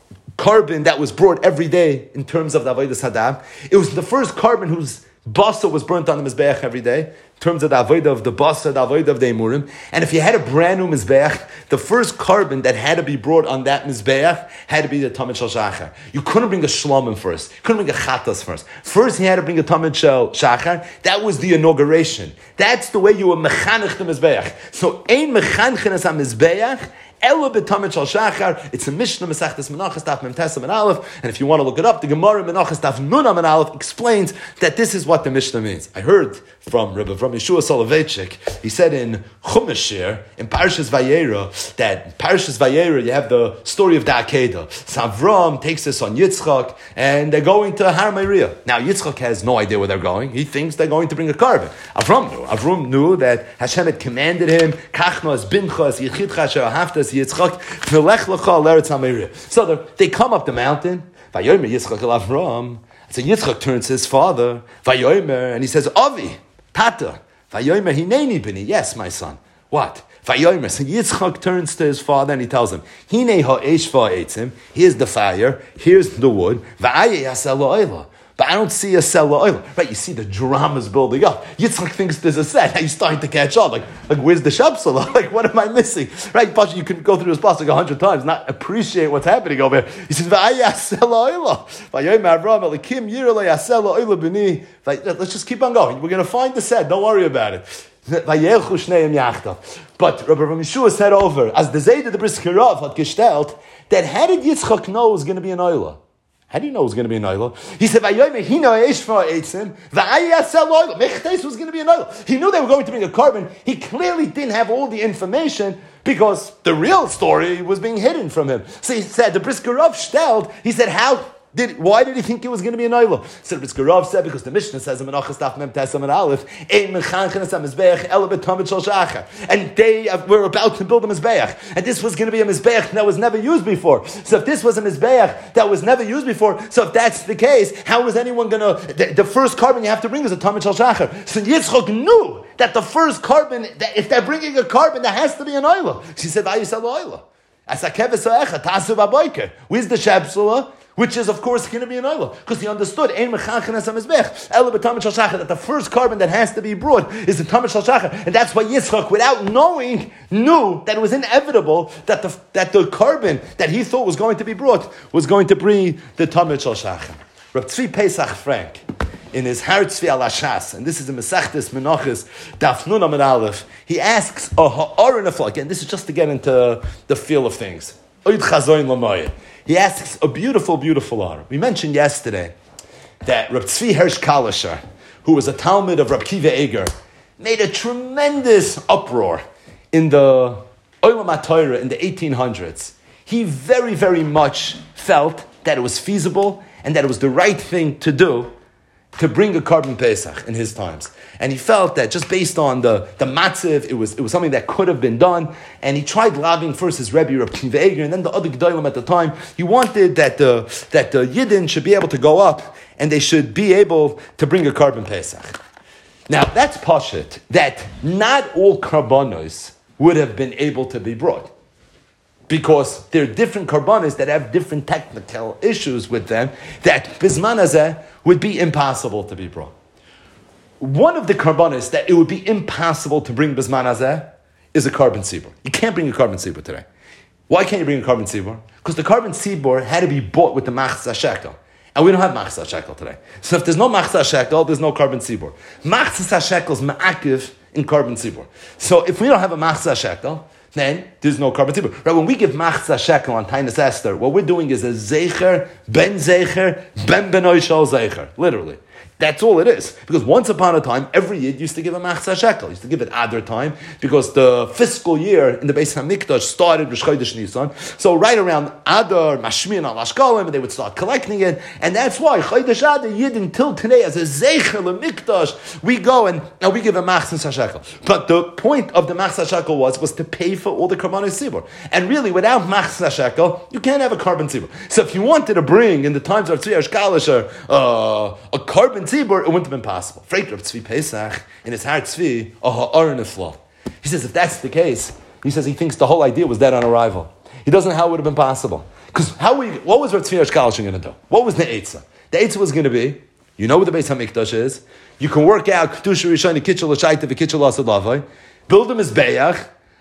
carbon that was brought every day in terms of the avodas hadam. It was the first carbon whose basa was burnt on the mizbeach every day, in terms of the avodah of the basa, the avodah of the emurim. And if you had a brand new mizbeach, the first carbon that had to be brought on that Mizbeach had to be the Tamid Shel Shachar. You couldn't bring a Shlomim first. You couldn't bring a Chatas first. First, he had to bring a Tamid Shel Shachar. That was the inauguration. That's the way you were mechanech the Mizbeach. So, ein mechanchenes ha Mizbeach, Elo b'tamid shel shachar. It's a Mishnah Masechtas Menachos Daf Mem Tes Amud Aleph, and if you want to look it up, the Gemara Menachos Daf Nun Amud Aleph explains that this is what the Mishnah means. I heard from Rebbe from Yeshua Soloveitchik. He said in Chumash Shir, in Parshas Vayera, that in Parshas Vayera you have the story of the Akedah. So Avram takes this on Yitzchak, and they're going to Har Moriah. Now Yitzchak has no idea where they're going. He thinks they're going to bring a carbon. Avram knew. Avram knew that Hashem had commanded him, Kachnos Binchos Yichidcha She'ahavtas Yitzchak V'lech Lecha L'Eretz HaMoriah. So they come up the mountain. Vayomer Yitzchak El Avram. So Yitzchak turns to his father. Vayomer, and he says, Avi, Tata. Vayomer Hineni Bini. Yes, my son. What? Vayomer. So Yitzchak turns to his father and he tells him, Hine ha'esh va'etzim. Here's the fire. Here's the wood. Va'aye yasel ha'olah. But I don't see a cell of oil. Right, you see the drama's building up. Yitzchak thinks there's a set. Now he's starting to catch on. Like, like where's the Shabsala? Like, what am I missing? Right, but you can go through this pasuk a hundred times, not appreciate what's happening over here. He says, let's just keep on going. We're going to find the set. Don't worry about it. But Rabbi Yeshua said over, as the Zayd of the Bris Kirav had gestelt, that how did Yitzchak know it was going to be an oilah? How do you know it was going to be an oil? He said, Vayomer hino eshva eitzim, va'ayasel oil. Mechtes was going to be an oil. He knew they were going to bring a carbon. He clearly didn't have all the information because the real story was being hidden from him. So he said, the Brisker Rav stelled, he said, how did, why did he think it was going to be an oil? So the Brisker Rav said, because the Mishnah says, Menachos Daf Mem Tes Amud Aleph, ein mechanchenes ha-mizbeach ela b'tamid shel shachar. And they were about to build a mizbeach. And this was going to be a mizbeach that was never used before. So if this was a mizbeach that was never used before, so if that's the case, how was anyone going to, the, the first carbon you have to bring is a tamid shel shachar. So Yitzchak knew that the first carbon, that if they're bringing a carbon, there has to be an oil. She said, Vayisel oil. Where's the Shabsula? Which is, of course, going to be an oil. Because he understood that the first carbon that has to be brought is the Tamid Shel Shachar. And that's why Yitzchak, without knowing, knew that it was inevitable that the, that the carbon that he thought was going to be brought was going to bring the Tamid Shel Shachar. Reb Tzvi Pesach Frank, in his Har Tzvi Al Hashas, and this is in Masechtas Menachos Daf Nun Amud Aleph, he asks a ha'aron afla. Again, this is just to get into the feel of things. Oid Chazoin Lamoyeh. He asks a beautiful, beautiful honor. We mentioned yesterday that Reb Tzvi Hersh Kalisher, who was a Talmud of Reb Kiva Eger, made a tremendous uproar in the Olam HaTorah in the eighteen hundreds. He very, very much felt that it was feasible and that it was the right thing to do to bring a carbon Pesach in his times. And he felt that just based on the, the matziv, it was, it was something that could have been done. And he tried lobbying first his Rebbe, Reb Kiva Eger, and then the other Gedolim at the time. He wanted that the, that the Yidden should be able to go up and they should be able to bring a carbon Pesach. Now, that's pashut, that not all karbanos would have been able to be brought. Because there are different karbanos that have different technical issues with them that bizman hazeh would be impossible to be brought. One of the karbanos that it would be impossible to bring bizman hazeh is a carbon tzibur. You can't bring a carbon tzibur today. Why can't you bring a carbon tzibur? Because the carbon tzibur had to be bought with the machzah shekel. And we don't have machzah shekel today. So if there's no machzah shekel, there's no carbon tzibur. Machzah shekel is ma'akiv in carbon tzibur. So if we don't have a machzah shekel, then there's no carbon tzibur. Right, when we give machzah shekel on Tainas Esther, what we're doing is a zecher, ben zecher, ben benoy shal zecher. Literally. That's all it is. Because once upon a time, every Yid used to give a machzah shekel. Used to give it Adar time, because the fiscal year in the Beis HaMikdash started with Chodesh Nisan. So right around Adar, Mashmin al Ashkalim, they would start collecting it. And that's why Chodesh Adar, Yid until today, as a zecher l'mikdash, we go and, and we give a machzah shekel. But the point of the machzah shekel was, was to pay for all the carbon tzibur. And really, without machzah shekel, you can't have a carbon tzibur. So if you wanted to bring, in the times of Tzvi Hersh Kalisher, uh, a carbon tzibur, it wouldn't have been possible. Freit Reb Tzvi Pesach, in his Har Tzvi, a ha'aron afla. He says, if that's the case, he says he thinks the whole idea was dead on arrival. He doesn't know how it would have been possible. Because how we, what was Reb Tzvi Hersh Kalisher going to do? What was the Eitzah? The Eitzah was going to be, you know what the Beis HaMikdash is, you can work out Kedusha Rishon, Kitchel L'Shaita, V'Kitchel L'Asad Lavai, build a Mizbeach,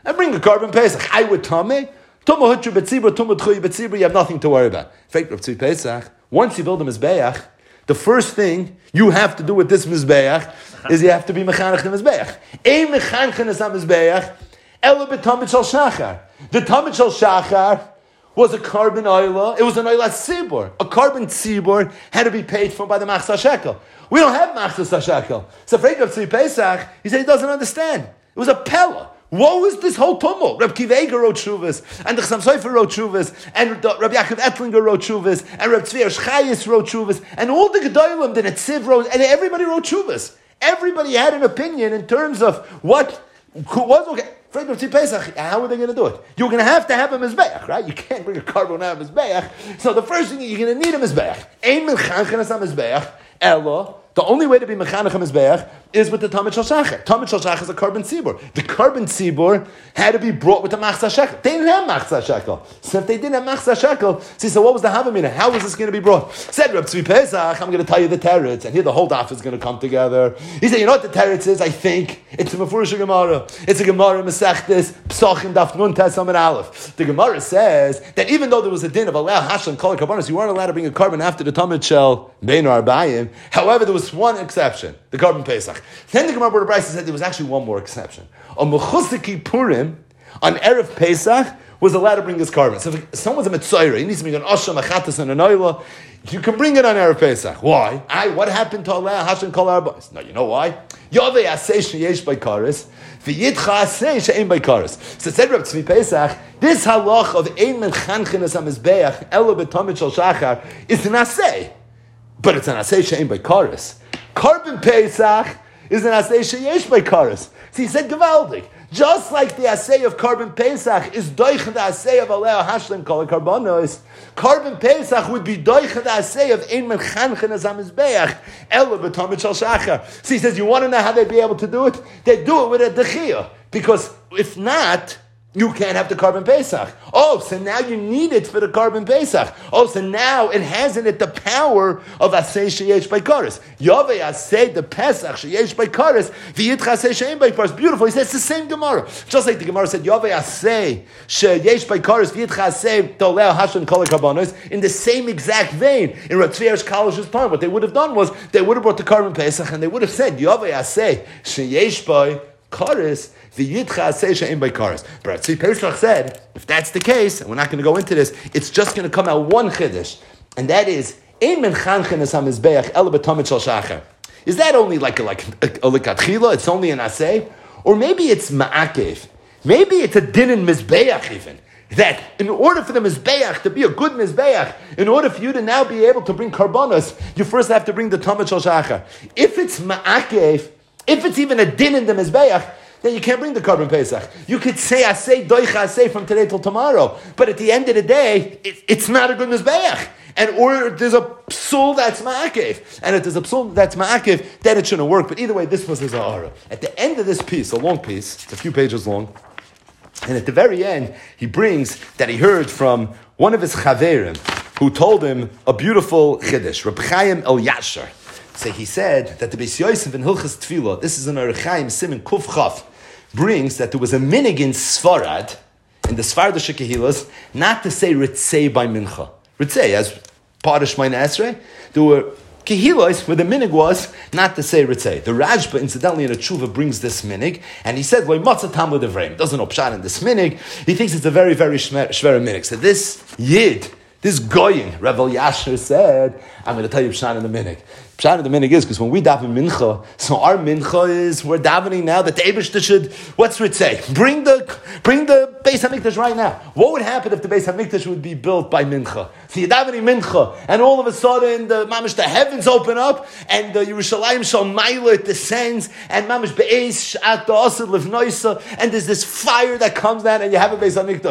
and bring a carbon Pesach. I would Tameh. Tumah Hutru Betzibur, Tumah Tchuyi Betzibur, you have nothing to worry about. Fake Rav Tzvi Pesach, once you build a Mizbeach, the first thing you have to do with this Mizbeach is you have to be Mechanech the Mizbeach. Ein Mechanchen is a Mizbeach, Ela B'Tamid Shal Shachar. The Tamid Shal Shachar was a carbon oila. It was an oila tzibur. A carbon tzibur had to be paid for by the Machzah Shekel. We don't have Machzah Shekel. So Freit Rav Tzvi Pesach, he said he doesn't understand. It was a pella. What was this whole tumult? Reb Kiva Eger wrote Shuvas, and the Chassam Sofer wrote Shuvas, and Reb Yaakov Ettlinger wrote Shuvas, and Reb Tzvi Ershchayis wrote Shuvas, and all the Gedolim, the Netziv wrote, and everybody wrote Shuvas. Everybody had an opinion in terms of what was okay. Freit Rav Tzvi Pesach, how are they going to do it? You're going to have to have a mizbeach, right? You can't bring a carbon out of a mizbeach. So the first thing, you're going to need a mizbeach. Ein milchanchen as a mizbeach, ella. The only way to be mechanech mizbeach is with the Tamid Shal Shachar. Tamid Shal Shachar is a carbon tzibur. The carbon tzibur had to be brought with the Machzah Shekel. They didn't have Machzah Shekel. So if they didn't have Machzah Shekel, so he said, what was the Havamina? How was this going to be brought? Said Reb Tzvi Pesach, I'm going to tell you the teretz, and here the whole daf is going to come together. He said, you know what the teretz is? I think it's a Mefurish Gemara. It's a Gemara Mesechtes Psachim Daf Nun Tes Amud Aleph. The Gemara says that even though there was a din of allow Hashem Kol Karbanos, you weren't allowed to bring a carbon after the Tamid Shel Bein Arbayim. However, there was one exception, the carbon Pesach. Then the Gemara B'Rabbi Brisa said there was actually one more exception. A Mechusiki Purim, on Erev Pesach, was allowed to bring his carbon. So if someone's a Mitzayra, he needs to bring an Asham, a Chatas, and an Oila, you can bring it on Erev Pesach. Why? I, what happened to Allah, Hashem Kol Arba'is? No, you know why? Yovei Aseh Sheyesh Baikaris, V'yitcha Aseh She'en Baikaris. So it said Reb Tzvi Pesach, this halach of Ein Menchanchen Es HaMizbeach, Elo B'Tamid Shal Shachar, is an Aseh. But it's an Aseh She'en Baikaris. Carbon Pesach is an Aseh Sheyesh Baikaris. So he said Gevaldik. Just like the Aseh of Carbon Pesach is doich the Aseh of Aleo Hashlim Kol Karbonos, Carbon Pesach would be doich the Aseh of Ein Menchanchen as HaMizbeach, Ela B'Tamid Shal Shachar. So he says, you want to know how they'd be able to do it? They do it with a Dechiyah. Because if not, you can't have the Carbon Pesach. Oh, so now you need it for the Carbon Pesach. Oh, so now it has in it the power of Aseh Sheyesh Baikaris. Yovei Aseh the Pesach Sheyesh Baikaris, V'yitcha Aseh She'en Baikaris. Beautiful. He says it's the same Gemara. Just like the Gemara said, Yovei Aseh Sheyesh Baikaris, V'yitcha Aseh Toleo Hashem Kol Karbanos. In the same exact vein, in Rav Tzvi Ershkalish's time, what they would have done was they would have brought the Carbon Pesach and they would have said Yovei Aseh Sheyesh Baikaris, the Yitcha Aseh She'en Baikaris. But Tzvi Pesach said, if that's the case, and we're not going to go into this, it's just going to come out one chiddush, and that is Ein Menchanchen Es HaMizbeach Ela B'Tamid Shal Shachar. Is that only like a like a, a likatchila? It's only an aseh, or maybe it's ma'akev. Maybe it's a din in mizbeach even. That in order for the mizbeach to be a good mizbeach, in order for you to now be able to bring karbonos, you first have to bring the Tamid Shal Shachar. If it's ma'akev, if it's even a din in the mizbeach, then you can't bring the Carbon Pesach. You could say Aseh Doicha Aseh from today till tomorrow, but at the end of the day, it, it's not a good mizbeach. And or there's a psul that's ma'akev, and if there's a psul that's ma'akev, then it shouldn't work. But either way, this was his ha'ara. At the end of this piece, a long piece, it's a few pages long, and at the very end, he brings that he heard from one of his chaverim who told him a beautiful chiddush, Reb Chaim El Yasher. So he said that the Beis Yosef in Hilchas Tefillah, this is an Orach Chaim Siman Kuf Chaf, brings that there was a minig in Sfarad, in the Sfardish Kehilas, not to say Ritzei by Mincha. Ritzei, as part of Shemona Esrei, there were Kehilas where the minig was not to say Ritzei. The Rajba, incidentally, in a tshuva brings this minig, and he said, Lo Matzah Tamud Evreim. Doesn't know pshat in this minig. He thinks it's a very, very shver minig. So this Yid, this Goyin, Rav El Yasher said, I'm going to tell you pshat in the minig. Pshat in the minig is because when we daven mincha, so our mincha is we're davening now that the Eibishter should. What's Ritzei? Bring the bring the Beis Hamikdash right now. What would happen if the Beis Hamikdash would be built by mincha? So you're davening mincha, and all of a sudden the mamish the heavens open up, and the Yerushalayim Shal Maila it descends, and mamish be'ez shat da'asad levnoisa, and there's this fire that comes down, and you have a Beis Hamikdash.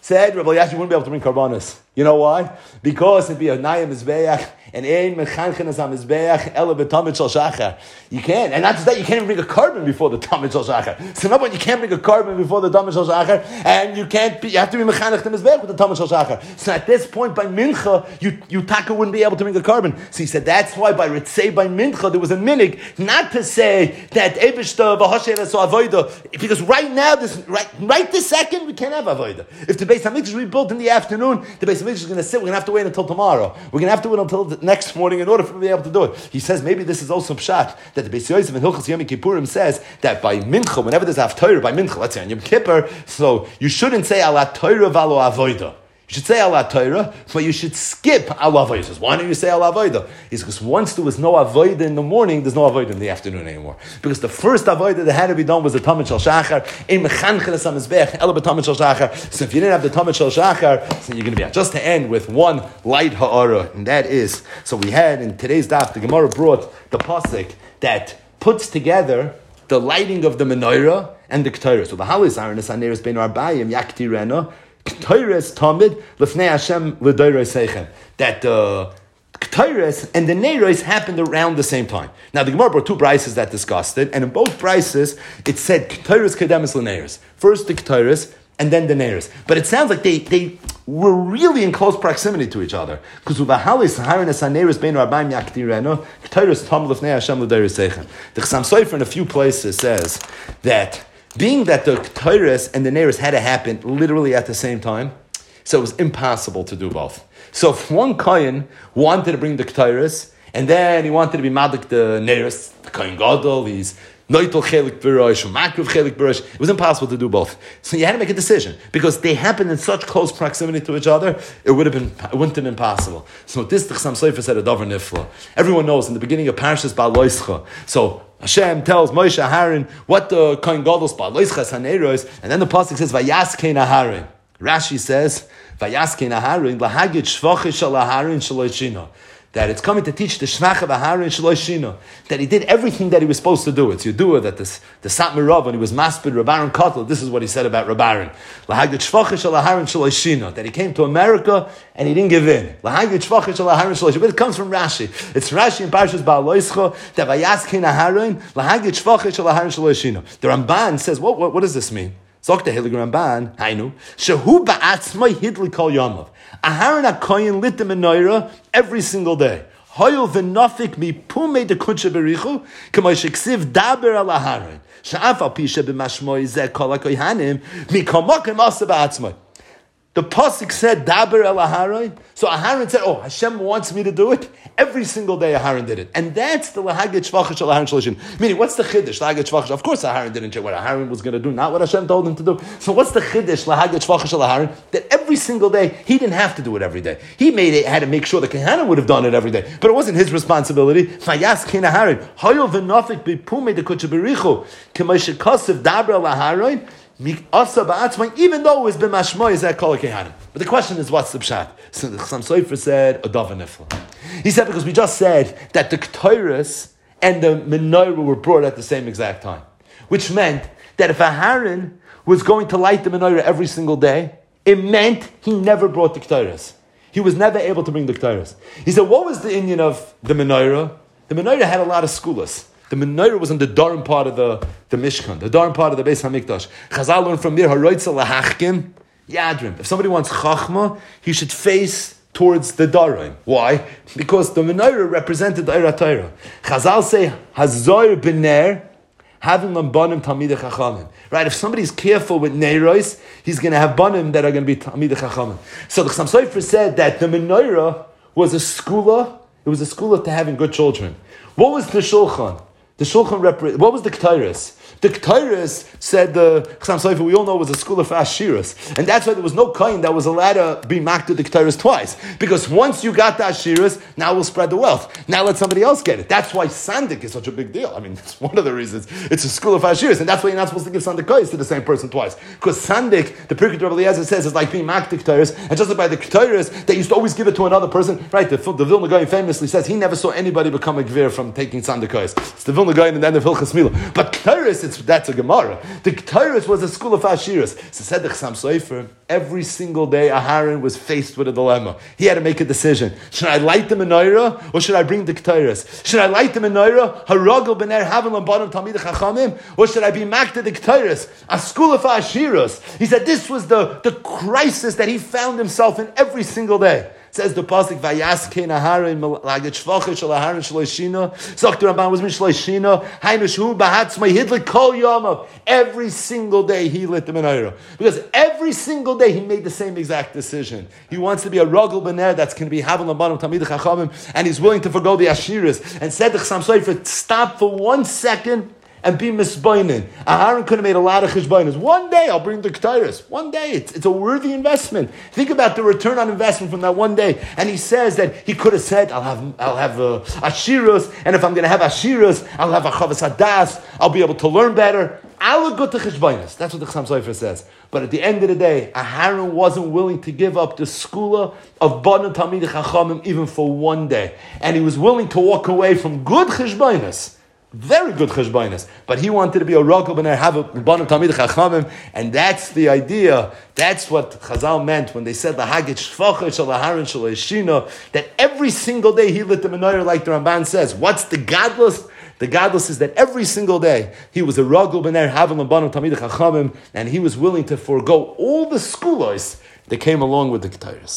said Rabbi Eliezer wouldn't be able to bring karbanos. You know why? Because it'd be a nayim mizbeach and ein mechanchen as mizbeach ela b'tamid shel shachar. You can't, and not just that, you can't even bring a carbon before the tamid shel shachar. So no, but you can't bring a carbon before the tamid shel shachar, and you can't. Be, you have to be mechanech the mizbeach with the tamid shel shachar. So at this point, by mincha, you you taka wouldn't be able to bring a carbon. So he said that's why by ritzei by mincha there was a minig not to say that ebishta v'hasher so avoida, because right now this right right this second we can't have avoida. If the Beis Hamikdash is rebuilt in the afternoon, the Beis Hamikdash is going to sit. We're going to have to wait until tomorrow. We're going to have to wait until the next morning in order for me to be able to do it. He says maybe this is also pshat that the Beis Yosef in Hilchos Yom Kippurim says that by mincha, whenever there's haftorah by mincha, let's say on Yom Kippur, so you shouldn't say ala Torah v'alo avoida. You should say ala Torah, but you should skip ala avoida. He says, why don't you say ala avoida? He says, because once there was no avoida in the morning, there's no avoida in the afternoon anymore. Because the first avoida that had to be done was the tamid shel shachar. Ein mechanchen es hamizbeach ela b'tamid shel shachar. So if you didn't have the tamid shel shachar, so you're going to be just to end with one light ha'ara, and that is. So we had in today's daf, the Gemara brought the pasuk that puts together the lighting of the menorah and the ketores. So the halis are in the saneres bein arbayim yakti rena. Ketores tamid lefnei Hashem l'doros seichem. That the ketores and the neiros happened around the same time. Now the Gemara brought two brises that discussed it, and in both brises it said ketores kedemis l'neiros. First the ketores and then the neiros. But it sounds like they they were really in close proximity to each other. Because uvahalis haranes haneros bein arbaim yakti reno ketores tamid lefnei Hashem l'doros seichem. The Chassam Sofer in a few places says that being that the ketores and the neiros had to happen literally at the same time, so it was impossible to do both. So if one kohen wanted to bring the ketores, and then he wanted to be madik the neiros, the kohen gadol, he's noitel chelik b'rosh, makruv chelik b'rosh, it was impossible to do both. So you had to make a decision, because they happened in such close proximity to each other, it would have been, it wouldn't have been possible. So this the Chassam Sofer said a davar nifla. Everyone knows in the beginning of Parshas Ba'al Loischa, so Hashem tells Moshe Aharon what the Kohen Gadol's Ba'al Loischa Haneros, and then the pasuk says Vayaskein Aharon. Rashi says Vayaskein Aharon lahagid shvachah shel Aharon shelo shino. That it's coming to teach the shvach of Aharon shelo shino. That he did everything that he was supposed to do. It's Yedua that this, the Satmar Rav, when he was maspid Reb Aaron Kotler, this is what he said about Reb Aaron. Lahagid shvachah shel Aharon shelo shino. That he came to America and he didn't give in. Lahagid shvachah shel Aharon shelo shino. But it comes from Rashi. It's Rashi in Parshas Ba'al Loischa that Vayaskein Aharon lahagid shvachah shel Aharon shelo shino. The Ramban says, what, what, what does this mean? Zok the Hilig Ramban, Hainu, Shehu ba'atzmai hidli kol yamav. Aharon HaKoyin lit the menorah every single day. Hoyel v'nafik mi pume de kudshe berichu, k'may sheksiv daber al Aharon. She'af al pisha b'mashmoi zeh kol HaKoyhanim, mi komokim asa ba'atzmai. The pasuk said daber el Aharon, so Aharon said, "Oh, Hashem wants me to do it." Every single day Aharon did it, and that's the lahagid shvachah shel Aharon shloshim. Meaning, what's the chiddush? Lahagid shvachah. Of course, Aharon didn't check what Aharon was going to do, not what Hashem told him to do. So, what's the chiddush? Lahagid shvachah shel Aharon. That every single day he didn't have to do it every day. He made it, had to make sure the Kehanim would have done it every day, but it wasn't his responsibility. Vayas kin Aharon hoyel v'nafik b'pumei dekutche berichu k'may shekasev daber el Aharon. Even though it was b'mashmoy is that kol kehanim. But the question is, what's the pshat? So the Chassam Sofer said a davar nifla. He said because we just said that the ketores and the menorah were brought at the same exact time, which meant that if Aharon was going to light the menorah every single day, it meant he never brought the ketores. He was never able to bring the ketores. He said, what was the Indian of the menorah? The menorah had a lot of skulas. The menorah was in the Durham part of the, the Mishkan, the Durham part of the Beis Hamikdash. Chazal learned from there, Haroitza lahachkim yadrim. If somebody wants chachma, he should face towards the Durham. Why? Because the menorah represented the Eira Torah. Chazal say, Hazor b'ner, having them banim talmidei chachamim. Right? If somebody's careful with neiros, he's going to have banim that are going to be talmidei chachamim. So the Chassam Sofer said that the menorah was a skula, it was a skula to having good children. What was the shulchan? The Shulchan repre- what was the Ketores? The Ketores said the Chassam Sofer, we all know, was a school of Ashiras. And that's why there was no Kohen that was allowed to be mocked to the Ketores twice. Because once you got the Ashiras, now we'll spread the wealth. Now let somebody else get it. That's why Sandik is such a big deal. I mean, that's one of the reasons. It's a school of Ashiras. And that's why you're not supposed to give Sandik Koyes to the same person twice. Because Sandik, the Pirkei Rabbi Eliezer says, is like being mocked to Ketores. And just like by the Ketores, they used to always give it to another person. Right, the, the Vilna Gaon famously says he never saw anybody become a Gvir from taking Sandik Koyes. It's the Vilna Gaon and then the Hilchas Milah. But Ketores it's that's a Gemara. The Ketairis was a school of Ashiras. So said the Chassam Sofer, every single day Aharon was faced with a dilemma. He had to make a decision. Should I light the menorah or should I bring the Ketairis? Should I light the menorah, Haragel B'ner Havin Lambanim Talmidei Chachamim, or should I be makta the Ketairis, a school of Ashiras? He said this was the, the crisis that he found himself in every single day. Says the pasuk, "Vayaskein Aharon laged shvachah shel Aharon shloishina." Sagt the Ramban was min shloishina. Haynush bahatzmai hidlik kol yomav. Every single day he lit the menorah because every single day he made the same exact decision. He wants to be a ragel b'ner that's going to be having labanim tamidei chachamim, and he's willing to forgo the ashiras. And said the Chassam Sofer, stop for one second and be misbainin. Aharon could have made a lot of cheshbainas. One day I'll bring the ketairis. One day, it's, it's a worthy investment. Think about the return on investment from that one day. And he says that he could have said, "I'll have I'll have uh, ashiras, and if I'm going to have ashiras, I'll have a chavas hadas. I'll be able to learn better." I'll go to cheshbainas. That's what the Chassam Sofer says. But at the end of the day, Aharon wasn't willing to give up the skula of Bana Talmidei Chachamim even for one day, and he was willing to walk away from good cheshbainas. Very good cheshbainas, but he wanted to be a ragel b'ner, have a b'nei talmidei chachamim, and that's the idea. That's what Chazal meant when they said the hagit shvachah shel Aharon shel Eshina, that every single day he lit the menorah, like the Ramban says. What's the gadlus? The gadlus is that every single day he was a ragel b'ner, having a b'nei talmidei chachamim, and he was willing to forego all the skulos that came along with the ketairos.